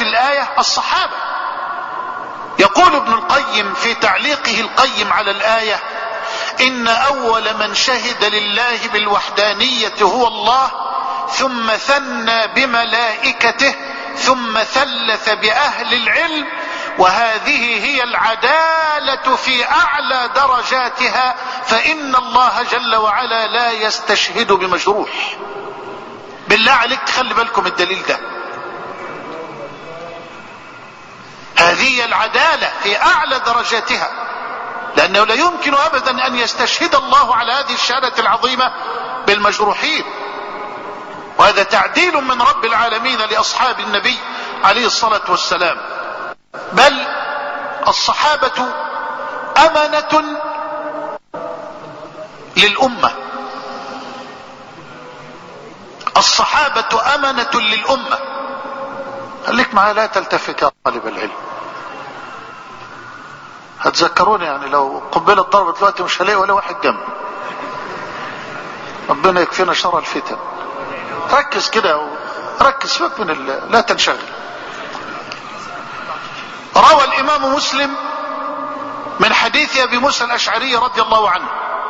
[SPEAKER 2] في الآية الصحابة. يقول ابن القيم في تعليقه القيم على الآية: إن أول من شهد لله بالوحدانية هو الله، ثم ثنى بملائكته، ثم ثلث بأهل العلم، وهذه هي العدالة في أعلى درجاتها، فإن الله جل وعلا لا يستشهد بمجروح. بالله عليك تخلي بالكم الدليل ده. هذه العدالة في أعلى درجاتها، لأنه لا يمكن أبدا أن يستشهد الله على هذه الشهادة العظيمة بالمجروحين، وهذا تعديل من رب العالمين لأصحاب النبي عليه الصلاة والسلام. بل الصحابة أمنة للأمة، الصحابة أمنة للأمة. خليك معي لا تلتفت يا طالب العلم. هتذكروني يعني لو قنبلة ضربت دلوقتي مش هلاقي ولا واحد جنبي. ربنا يكفينا شر الفتن. ركز كده، ركز فيك من ال... لا تنشغل. روى الإمام مسلم من حديث أبي موسى الأشعري رضي الله عنه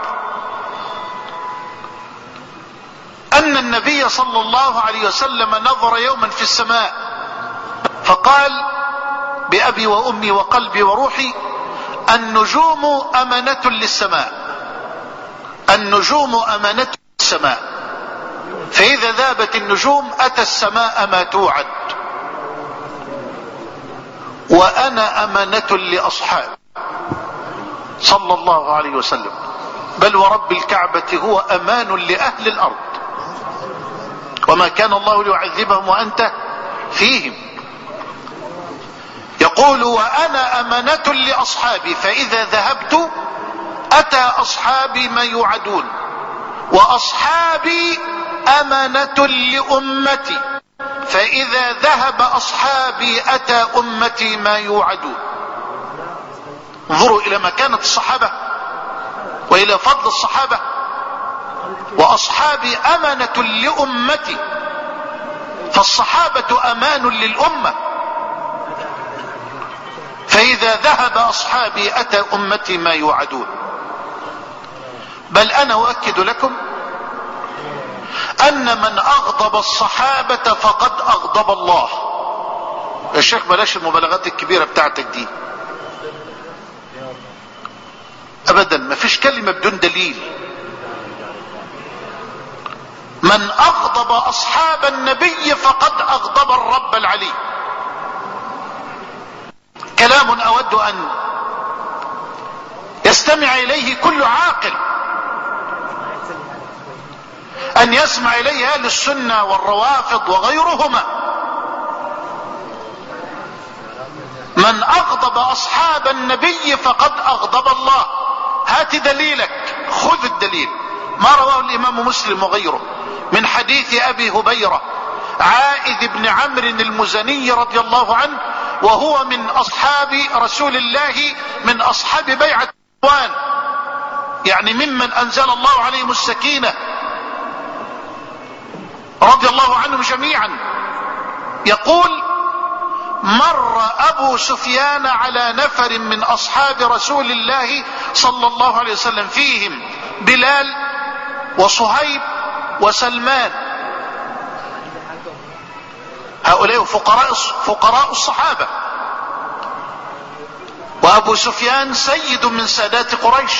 [SPEAKER 2] أن النبي صلى الله عليه وسلم نظر يوما في السماء فقال: بأبي وأمي وقلبي وروحي، النجوم أمانة للسماء، النجوم أمانة للسماء، فإذا ذابت النجوم أتى السماء ما توعد، وأنا أمانة لأصحابي صلى الله عليه وسلم، بل ورب الكعبة هو أمان لأهل الأرض، وما كان الله ليعذبهم وأنت فيهم. يقول: وأنا أمانة لأصحابي، فإذا ذهبت أتى أصحابي ما يوعدون، وأصحابي أمانة لأمتي، فإذا ذهب أصحابي أتى أمتي ما يوعدون. انظروا إلى مكانة الصحابة وإلى فضل الصحابة. وأصحابي أمانة لأمتي، فالصحابة أمان للأمة، فإذا ذهب أصحابي أتى أمتي ما يوعدون. بل أنا أؤكد لكم أن من أغضب الصحابة فقد أغضب الله. يا شيخ بلاش المبالغات الكبيرة بتاعتك دي أبدا، ما فيش كلمة بدون دليل. من أغضب أصحاب النبي فقد أغضب الرب العلي. كلام أود أن يستمع إليه كل عاقل، أن يسمع إليه أهل السنة والروافض وغيرهما. من أغضب أصحاب النبي فقد أغضب الله. هات دليلك، خذ الدليل. ما رواه الإمام مسلم وغيره من حديث أبي هبيرة عائذ بن عمرو المزني رضي الله عنه، وهو من أصحاب رسول الله، من أصحاب بيعة الرضوان، يعني ممن أنزل الله عليهم السكينة رضي الله عنهم جميعا. يقول: مر أبو سفيان على نفر من أصحاب رسول الله صلى الله عليه وسلم، فيهم بلال وصهيب وسلمان، هؤلاء فقراء فقراء الصحابة، وأبو سفيان سيد من سادات قريش.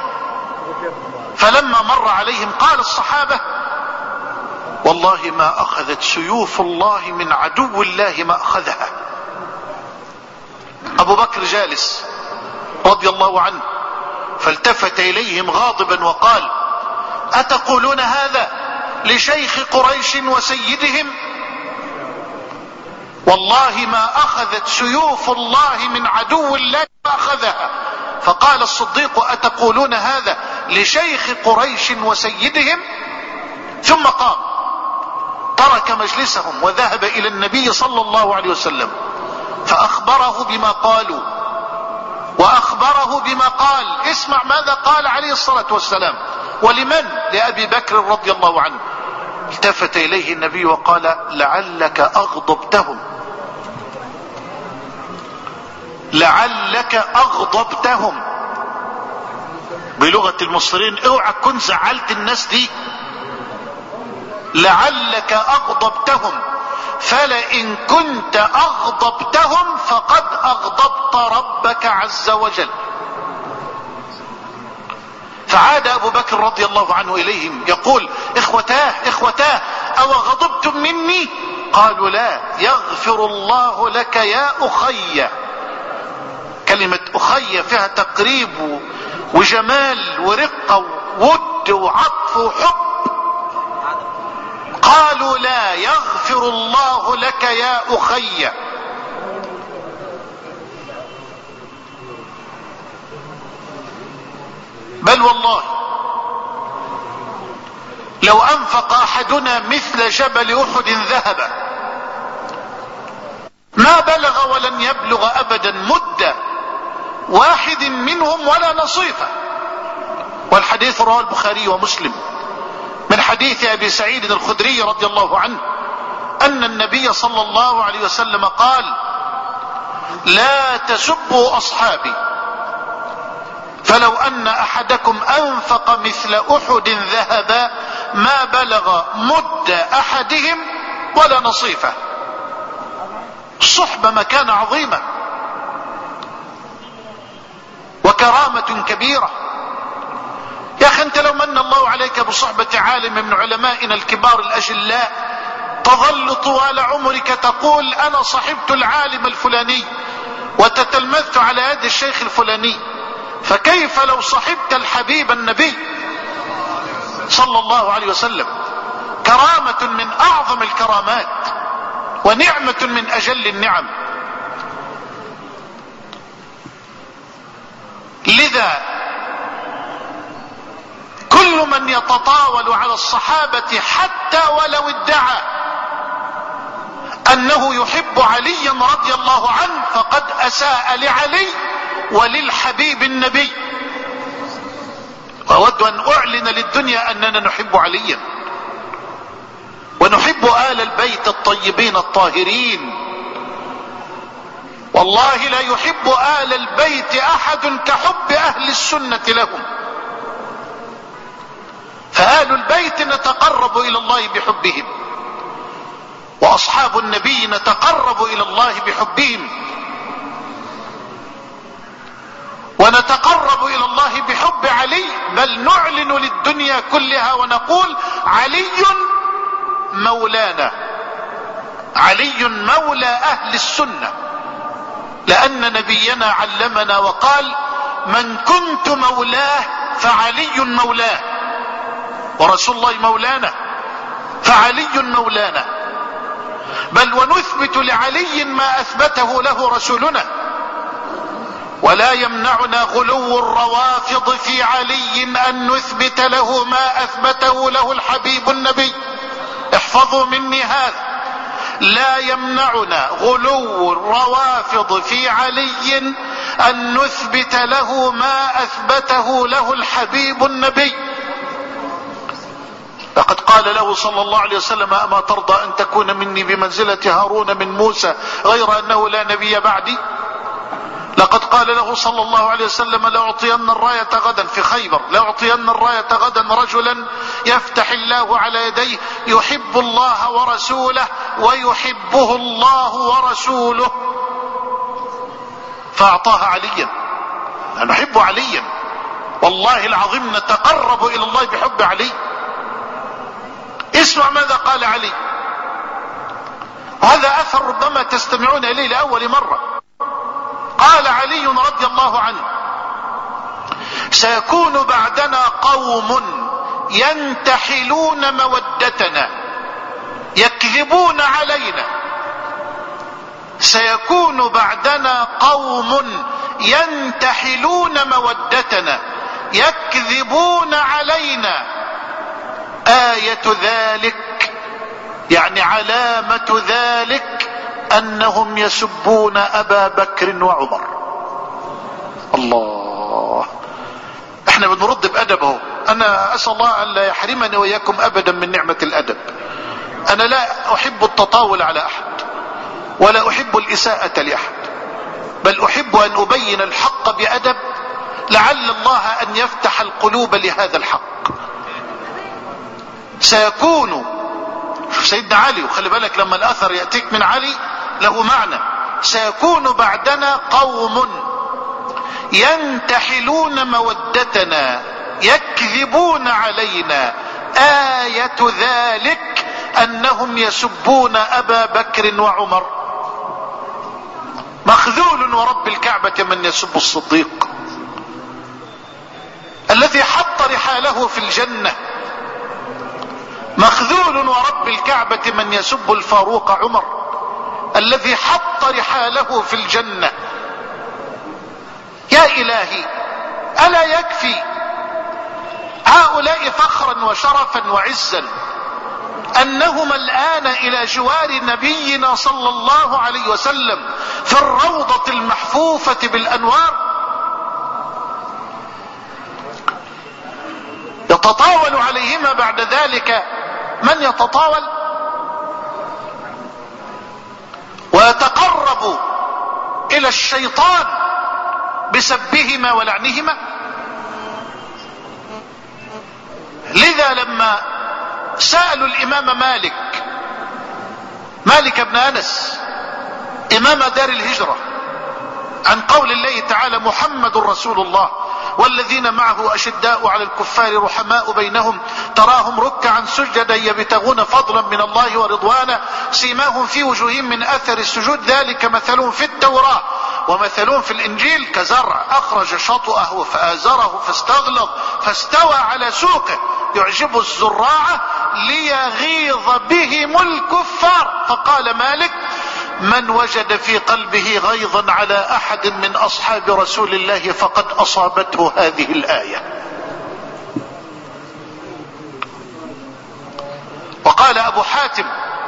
[SPEAKER 2] فلما مر عليهم قال الصحابة: والله ما أخذت سيوف الله من عدو الله ما أخذها. أبو بكر جالس رضي الله عنه، فالتفت إليهم غاضبا وقال: أتقولون هذا لشيخ قريش وسيدهم؟ والله ما أخذت سيوف الله من عدو الله ما أخذها. فقال الصديق: أتقولون هذا لشيخ قريش وسيدهم؟ ثم قام ترك مجلسهم وذهب إلى النبي صلى الله عليه وسلم فأخبره بما قالوا، وأخبره بما قال. اسمع ماذا قال عليه الصلاة والسلام. ولمن؟ لأبي بكر رضي الله عنه. التفت إليه النبي وقال: لعلك أغضبتهم. لعلك اغضبتهم. بلغة المصريين اوعى تكون زعلت الناس دي. لعلك اغضبتهم، فلئن كنت اغضبتهم فقد اغضبت ربك عز وجل. فعاد ابو بكر رضي الله عنه اليهم يقول: اخوتاه اخوتاه او غضبتم مني؟ قالوا: لا، يغفر الله لك يا اخي. كلمة اخي فيها تقريب وجمال ورقة وود وعطف وحب. قالوا: لا، يغفر الله لك يا اخي. بل والله لو انفق احدنا مثل جبل احد ذهبا ما بلغ ولن يبلغ ابدا مد واحد منهم ولا نصيفه. والحديث رواه البخاري ومسلم من حديث ابي سعيد الخدري رضي الله عنه ان النبي صلى الله عليه وسلم قال: لا تسبوا اصحابي، فلو ان احدكم انفق مثل احد ذهبا ما بلغ مد احدهم ولا نصيفه. الصحبة مكانة عظيمة وكرامة كبيرة. يا اخي انت لو من الله عليك بصحبة عالم من علمائنا الكبار الاجلاء تظل طوال عمرك تقول: انا صحبت العالم الفلاني وتتلمذت على يد الشيخ الفلاني. فكيف لو صحبت الحبيب النبي صلى الله عليه وسلم؟ كرامة من اعظم الكرامات ونعمة من اجل النعم. لذا كل من يتطاول على الصحابة حتى ولو ادعى انه يحب عليا رضي الله عنه فقد اساء لعلي وللحبيب النبي. واود ان اعلن للدنيا اننا نحب عليا ونحب آل البيت الطيبين الطاهرين. والله لا يحب آل البيت احد كحب اهل السنة لهم. فآل البيت نتقرب الى الله بحبهم، واصحاب النبي نتقرب الى الله بحبهم، ونتقرب الى الله بحب علي، بل نعلن للدنيا كلها ونقول: علي مولانا، علي مولى اهل السنة. لان نبينا علمنا وقال: من كنت مولاه فعلي مولاه، ورسول الله مولانا فعلي مولانا. بل ونثبت لعلي ما اثبته له رسولنا، ولا يمنعنا غلو الروافض في علي ان نثبت له ما اثبته له الحبيب النبي. احفظوا مني هذا: لا يمنعنا غلو الروافض في علي ان نثبت له ما اثبته له الحبيب النبي. لقد قال له صلى الله عليه وسلم: اما ترضى ان تكون مني بمنزلة هارون من موسى غير انه لا نبي بعدي؟ لقد قال له صلى الله عليه وسلم: لأعطين الراية غدا في خيبر، لأعطين الراية غدا رجلا يفتح الله على يديه يحب الله ورسوله ويحبه الله ورسوله. فأعطاها عليا. نحب عليا، والله العظيم نتقرب إلى الله بحب علي. اسمع ماذا قال علي، هذا أثر ربما تستمعون إليه لأول مرة. قال علي رضي الله عنه: سيكون بعدنا قوم ينتحلون مودتنا يكذبون علينا. سيكون بعدنا قوم ينتحلون مودتنا يكذبون علينا. آية ذلك يعني علامة ذلك انهم يسبون ابا بكر وعمر. الله، احنا بنرد بادبه. انا اسال الله ان لا يحرمني واياكم ابدا من نعمة الادب. انا لا احب التطاول على احد ولا احب الاساءة لاحد، بل أحب أن أبين الحق بأدب لعل الله أن يفتح القلوب لهذا الحق. سيكون، شوف سيدنا علي، وخلي بالك لما الأثر يأتيك من علي له معنى، سيكون بعدنا قوم ينتحلون مودتنا يكذبون علينا، آية ذلك أنهم يسبون أبا بكر وعمر. مخذول ورب الكعبة من يسب الصديق الذي حط رحاله في الجنة، مخذول ورب الكعبة من يسب الفاروق عمر الذي حط رحاله في الجنة. يا إلهي، ألا يكفي هؤلاء فخرا وشرفا وعزا أنهم الآن إلى جوار نبينا صلى الله عليه وسلم في الروضة المحفوفة بالأنوار؟ يتطاول عليهما بعد ذلك من يتطاول ويتقرب إلى الشيطان بسبهما ولعنهما. لذا لما سألوا الإمام مالك مالك بن أنس إمام دار الهجرة عن قول الله تعالى محمد رسول الله والذين معه أشداء على الكفار رحماء بينهم تراهم ركعا سجدا يبتغون فضلا من الله ورضوانا سيماهم في وجوههم من أثر السجود ذلك مثلهم في التوراة ومثلهم في الإنجيل كزرع أخرج شطأه فآزره فاستغلظ فاستوى على سوقه يعجب الزراع ليغيظ بهم الكفار. فقال مالك من وجد في قلبه غيظا على أحد من أصحاب رسول الله فقد أصابته هذه الآية. وقال أبو حاتم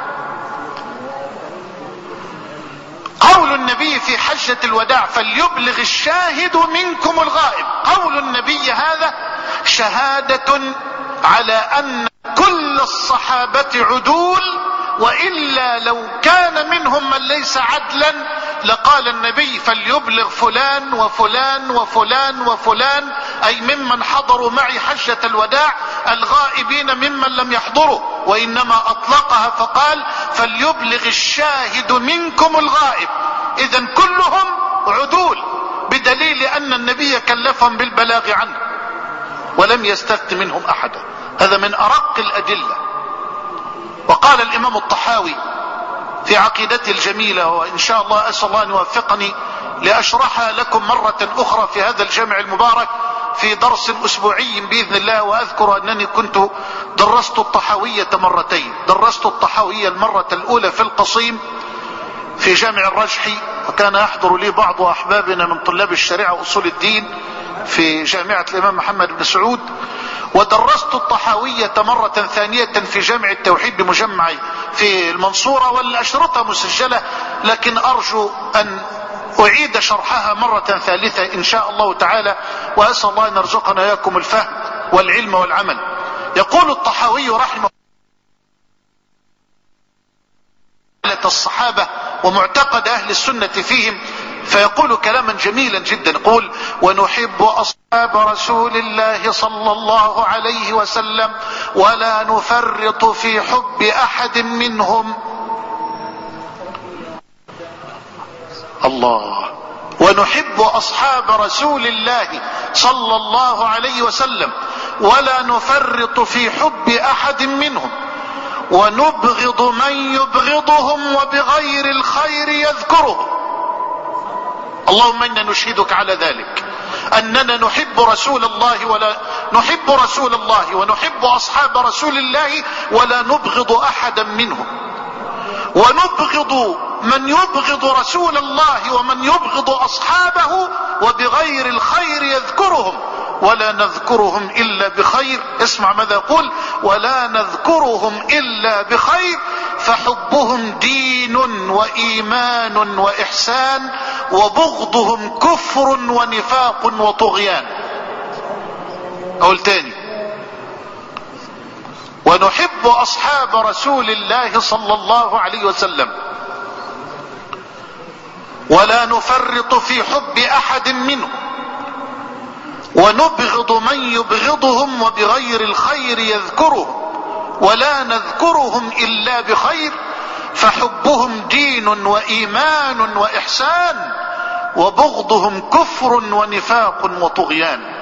[SPEAKER 2] قول النبي في حجة الوداع فليبلغ الشاهد منكم الغائب، قول النبي هذا شهادة على أن كل الصحابة عدول، وإلا لو كان منهم من ليس عدلا لقال النبي فليبلغ فلان وفلان وفلان وفلان، أي ممن حضروا معي حجة الوداع الغائبين ممن لم يحضروا، وإنما أطلقها فقال فليبلغ الشاهد منكم الغائب. إذن كلهم عدول بدليل أن النبي كلفهم بالبلاغ عنه ولم يستثن منهم أحدا. هذا من أرق الأدلة. وقال الإمام الطحاوي في عقيدته الجميلة، وإن شاء الله أسأل الله أن يوفقني لأشرحها لكم مرة أخرى في هذا الجامع المبارك في درس أسبوعي بإذن الله. وأذكر أنني كنت درست الطحاوية مرتين، درست الطحاوية المرة الأولى في القصيم في جامع الرجحي، وكان يحضر لي بعض أحبابنا من طلاب الشريعة وأصول الدين في جامعة الإمام محمد بن سعود، ودرست الطحاوية مرة ثانية في جامع التوحيد بمجمع في المنصورة، والأشرطة مسجلة، لكن أرجو أن أعيد شرحها مرة ثالثة إن شاء الله تعالى، وأسأل الله أن يرزقنا إياكم الفهم والعلم والعمل. يقول الطحاوي رحمه الله الصحابة ومعتقد أهل السنة فيهم، فيقول كلاما جميلا جدا، يقول ونحب أصحاب رسول الله صلى الله عليه وسلم ولا نفرط في حب أحد منهم. الله، ونحب أصحاب رسول الله صلى الله عليه وسلم ولا نفرط في حب أحد منهم ونبغض من يبغضهم وبغير الخير يذكرهم. اللهم إنا نشهدك على ذلك أننا نحب رسول الله ولا نحب رسول الله ونحب أصحاب رسول الله ولا نبغض أحدا منهم، ونبغض من يبغض رسول الله ومن يبغض أصحابه وبغير الخير يذكرهم ولا نذكرهم إلا بخير. اسمع ماذا يقول، ولا نذكرهم إلا بخير فحبهم دين وإيمان وإحسان وبغضهم كفر ونفاق وطغيان. أقول تاني، ونحب أصحاب رسول الله صلى الله عليه وسلم ولا نفرط في حب احد منهم، ونبغض من يبغضهم وبغير الخير يذكرهم، ولا نذكرهم الا بخير، فحبهم دين وايمان واحسان، وبغضهم كفر ونفاق وطغيان.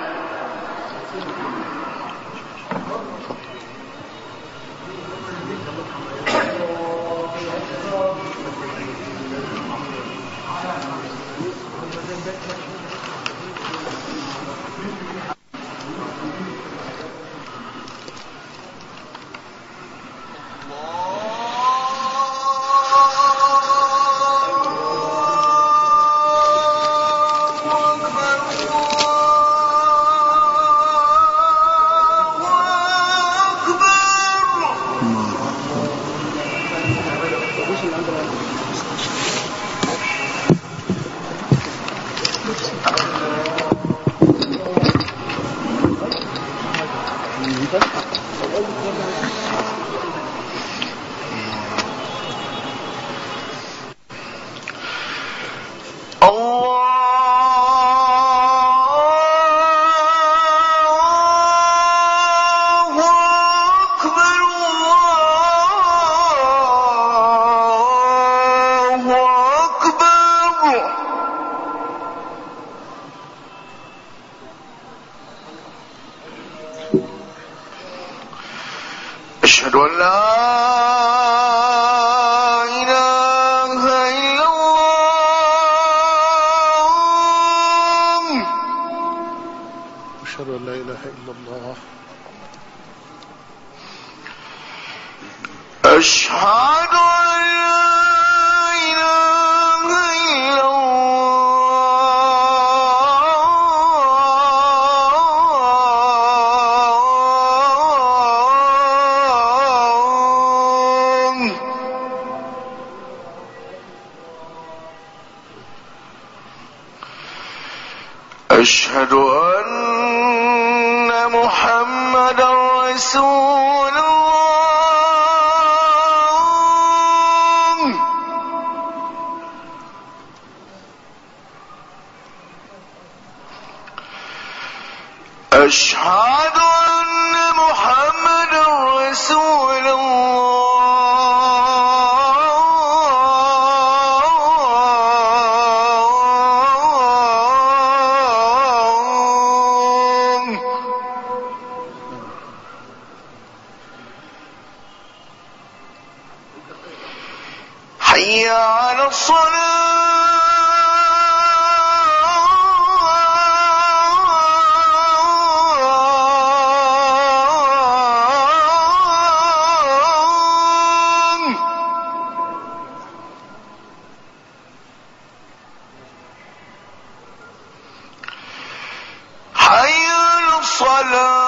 [SPEAKER 2] أشهد أن لا إله إلا الله.
[SPEAKER 3] أشهد أن لا إله إلا الله.
[SPEAKER 2] أشهد أن أشهد أن محمدا رسول الله. أشهد أن محمدا رسول الله. حي على الصلاة. حي على الصلاة.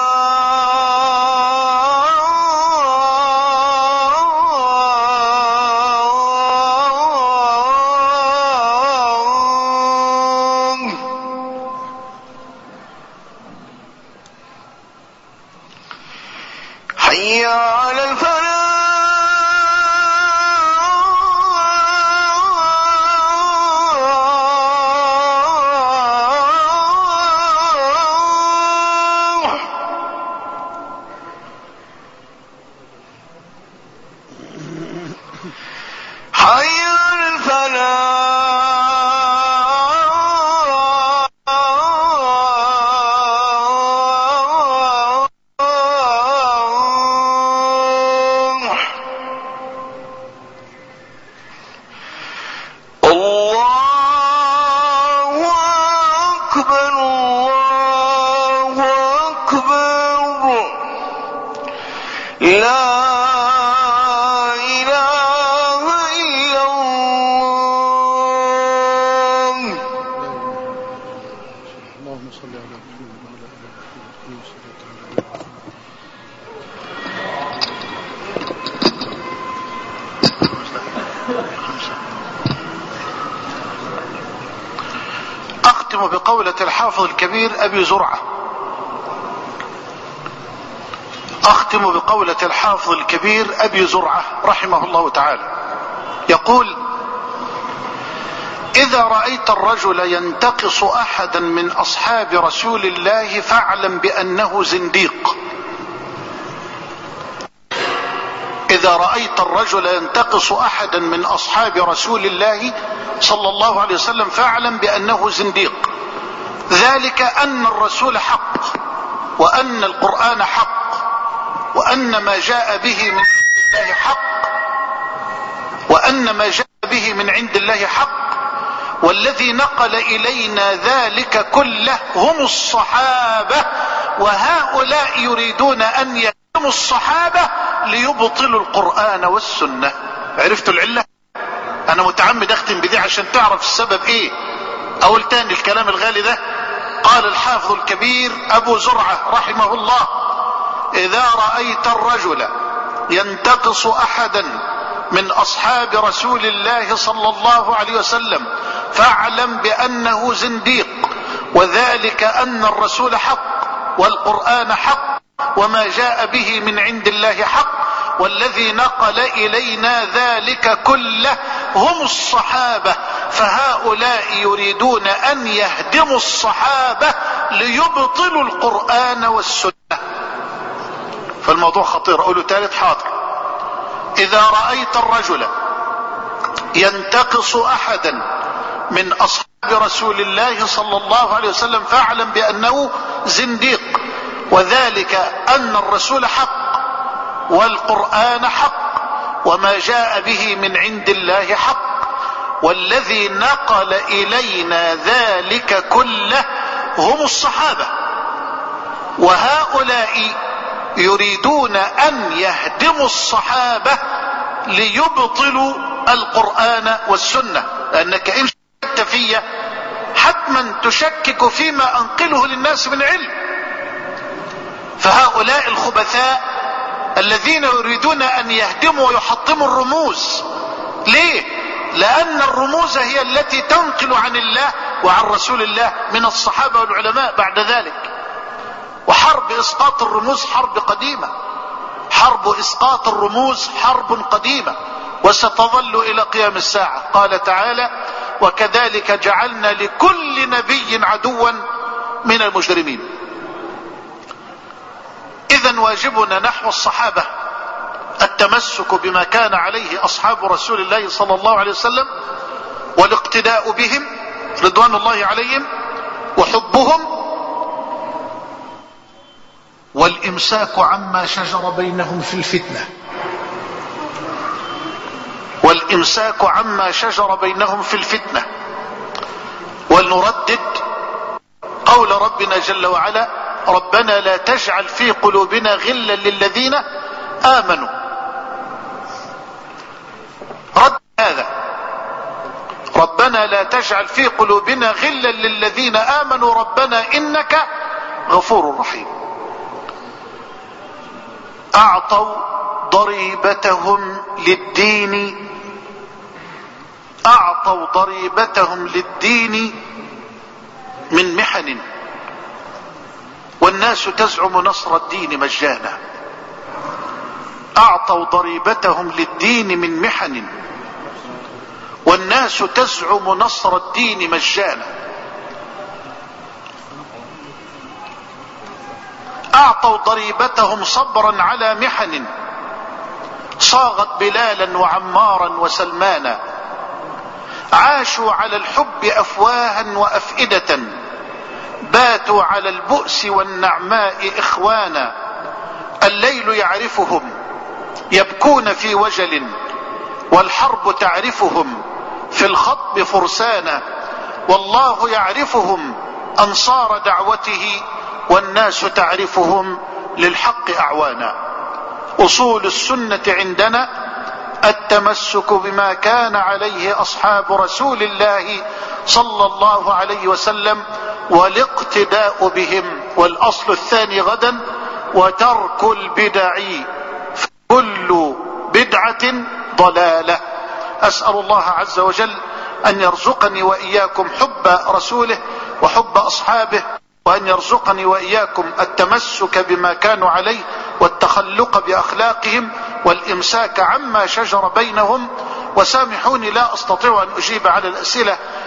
[SPEAKER 2] حي على الفلاح. حي على الفلاح. الله أكبر الله أكبر. لا إله إلا الله.
[SPEAKER 3] اللهم صل على محمد وعلى آل محمد.
[SPEAKER 2] أختم بقولة الحافظ الكبير أبي زرعة أختم بقولة الحافظ الكبير أبي زرعة رحمه الله تعالى، يقول: إذا رأيت الرجل ينتقص أحدا من أصحاب رسول الله فاعلم بأنه زنديق. إذا رأيت الرجل ينتقص أحدا من أصحاب رسول الله صلى الله عليه وسلم فاعلم بأنه زنديق. ذلك أن الرسول حق، وأن القرآن حق، وأن ما جاء به من عند الله حق، وأن ما جاء به من عند الله حق، والذي نقل إلينا ذلك كله هم الصحابة، وهؤلاء يريدون أن يهدموا الصحابة ليبطلوا القرآن والسنة. عرفتوا العلة؟ أنا متعمد أختم بذي عشان تعرف السبب إيه. أول تاني الكلام الغالي ده. قال الحافظ الكبير أبو زرعة رحمه الله: إذا رأيت الرجل ينتقص أحدا من أصحاب رسول الله صلى الله عليه وسلم فاعلم بأنه زنديق، وذلك أن الرسول حق، والقرآن حق، وما جاء به من عند الله حق، والذي نقل إلينا ذلك كله هم الصحابة، فهؤلاء يريدون أن يهدموا الصحابة ليبطلوا القرآن والسنة. فالموضوع خطير. أقوله ثالث حاضر. إذا رأيت الرجل ينتقص أحدا من أصحاب رسول الله صلى الله عليه وسلم فاعلم بأنه زنديق، وذلك أن الرسول حق، والقرآن حق، وما جاء به من عند الله حق، والذي نقل إلينا ذلك كله هم الصحابة، وهؤلاء يريدون أن يهدموا الصحابة ليبطلوا القرآن والسنة. لأنك إن شككت فيه حتما تشكك فيما أنقله للناس من علم. فهؤلاء الخبثاء الذين يريدون أن يهدموا ويحطموا الرموز. ليه؟ لأن الرموز هي التي تنقل عن الله وعن رسول الله من الصحابة والعلماء بعد ذلك. وحرب إسقاط الرموز حرب قديمة، حرب إسقاط الرموز حرب قديمة، وستظل إلى قيام الساعة. قال تعالى: وكذلك جعلنا لكل نبي عدوا من المجرمين. إذن واجبنا نحو الصحابة التمسك بما كان عليه أصحاب رسول الله صلى الله عليه وسلم، والاقتداء بهم رضوان الله عليهم، وحبهم، والإمساك عما شجر بينهم في الفتنة، والإمساك عما شجر بينهم في الفتنة. ولنردد قول ربنا جل وعلا: ربنا لا تجعل في قلوبنا غلا للذين آمنوا. رد هذا: ربنا لا تجعل في قلوبنا غلا للذين آمنوا ربنا إنك غفور رحيم. أعطوا ضريبتهم للدين، أعطوا ضريبتهم للدين من محن، والناس تزعم نصر الدين مجانا. أعطوا ضريبتهم للدين من محن، والناس تزعم نصر الدين مجانا. أعطوا ضريبتهم صبرا على محن صاغت بلالا وعمارا وسلمانا. عاشوا على الحب أفواها وأفئدة، باتوا على البؤس والنعماء إخوانا. الليل يعرفهم يبكون في وجل، والحرب تعرفهم في الخطب فرسانا. والله يعرفهم أنصار دعوته، والناس تعرفهم للحق أعوانا. أصول السنة عندنا التمسك بما كان عليه أصحاب رسول الله صلى الله عليه وسلم، والاقتداء بهم. والأصل الثاني غدا: وترك البدع، فكل بدعة ضلالة. أسأل الله عز وجل أن يرزقني وإياكم حب رسوله وحب أصحابه، وأن يرزقني وإياكم التمسك بما كانوا عليه، والتخلق بأخلاقهم، والإمساك عما شجر بينهم. وسامحوني لا أستطيع أن أجيب على الأسئلة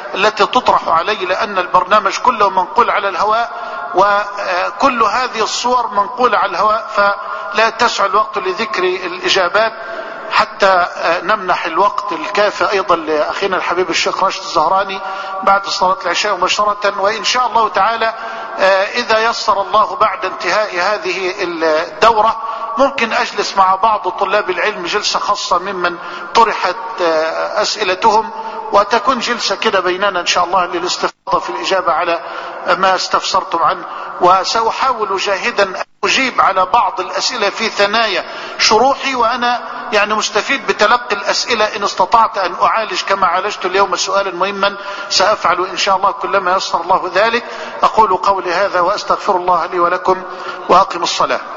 [SPEAKER 2] التي تطرح علي، لأن البرنامج كله منقول على الهواء، وكل هذه الصور منقولة على الهواء، فلا تسع الوقت لذكر الإجابات حتى نمنح الوقت الكافي أيضا لأخينا الحبيب الشيخ راشد الزهراني بعد صلاة العشاء مباشرة. وإن شاء الله تعالى إذا يسر الله بعد انتهاء هذه الدورة ممكن أجلس مع بعض طلاب العلم جلسة خاصة ممن طرحت أسئلتهم، وتكون جلسة كده بيننا إن شاء الله للاستفاضة في الإجابة على ما استفسرتم عنه. وسأحاول جاهدا أن أجيب على بعض الأسئلة في ثنايا شروحي، وأنا يعني مستفيد بتلقي الأسئلة. إن استطعت أن أعالج كما عالجت اليوم سؤالا مهما سأفعل إن شاء الله كلما يسر الله ذلك. أقول قولي هذا وأستغفر الله لي ولكم، وأقم الصلاة.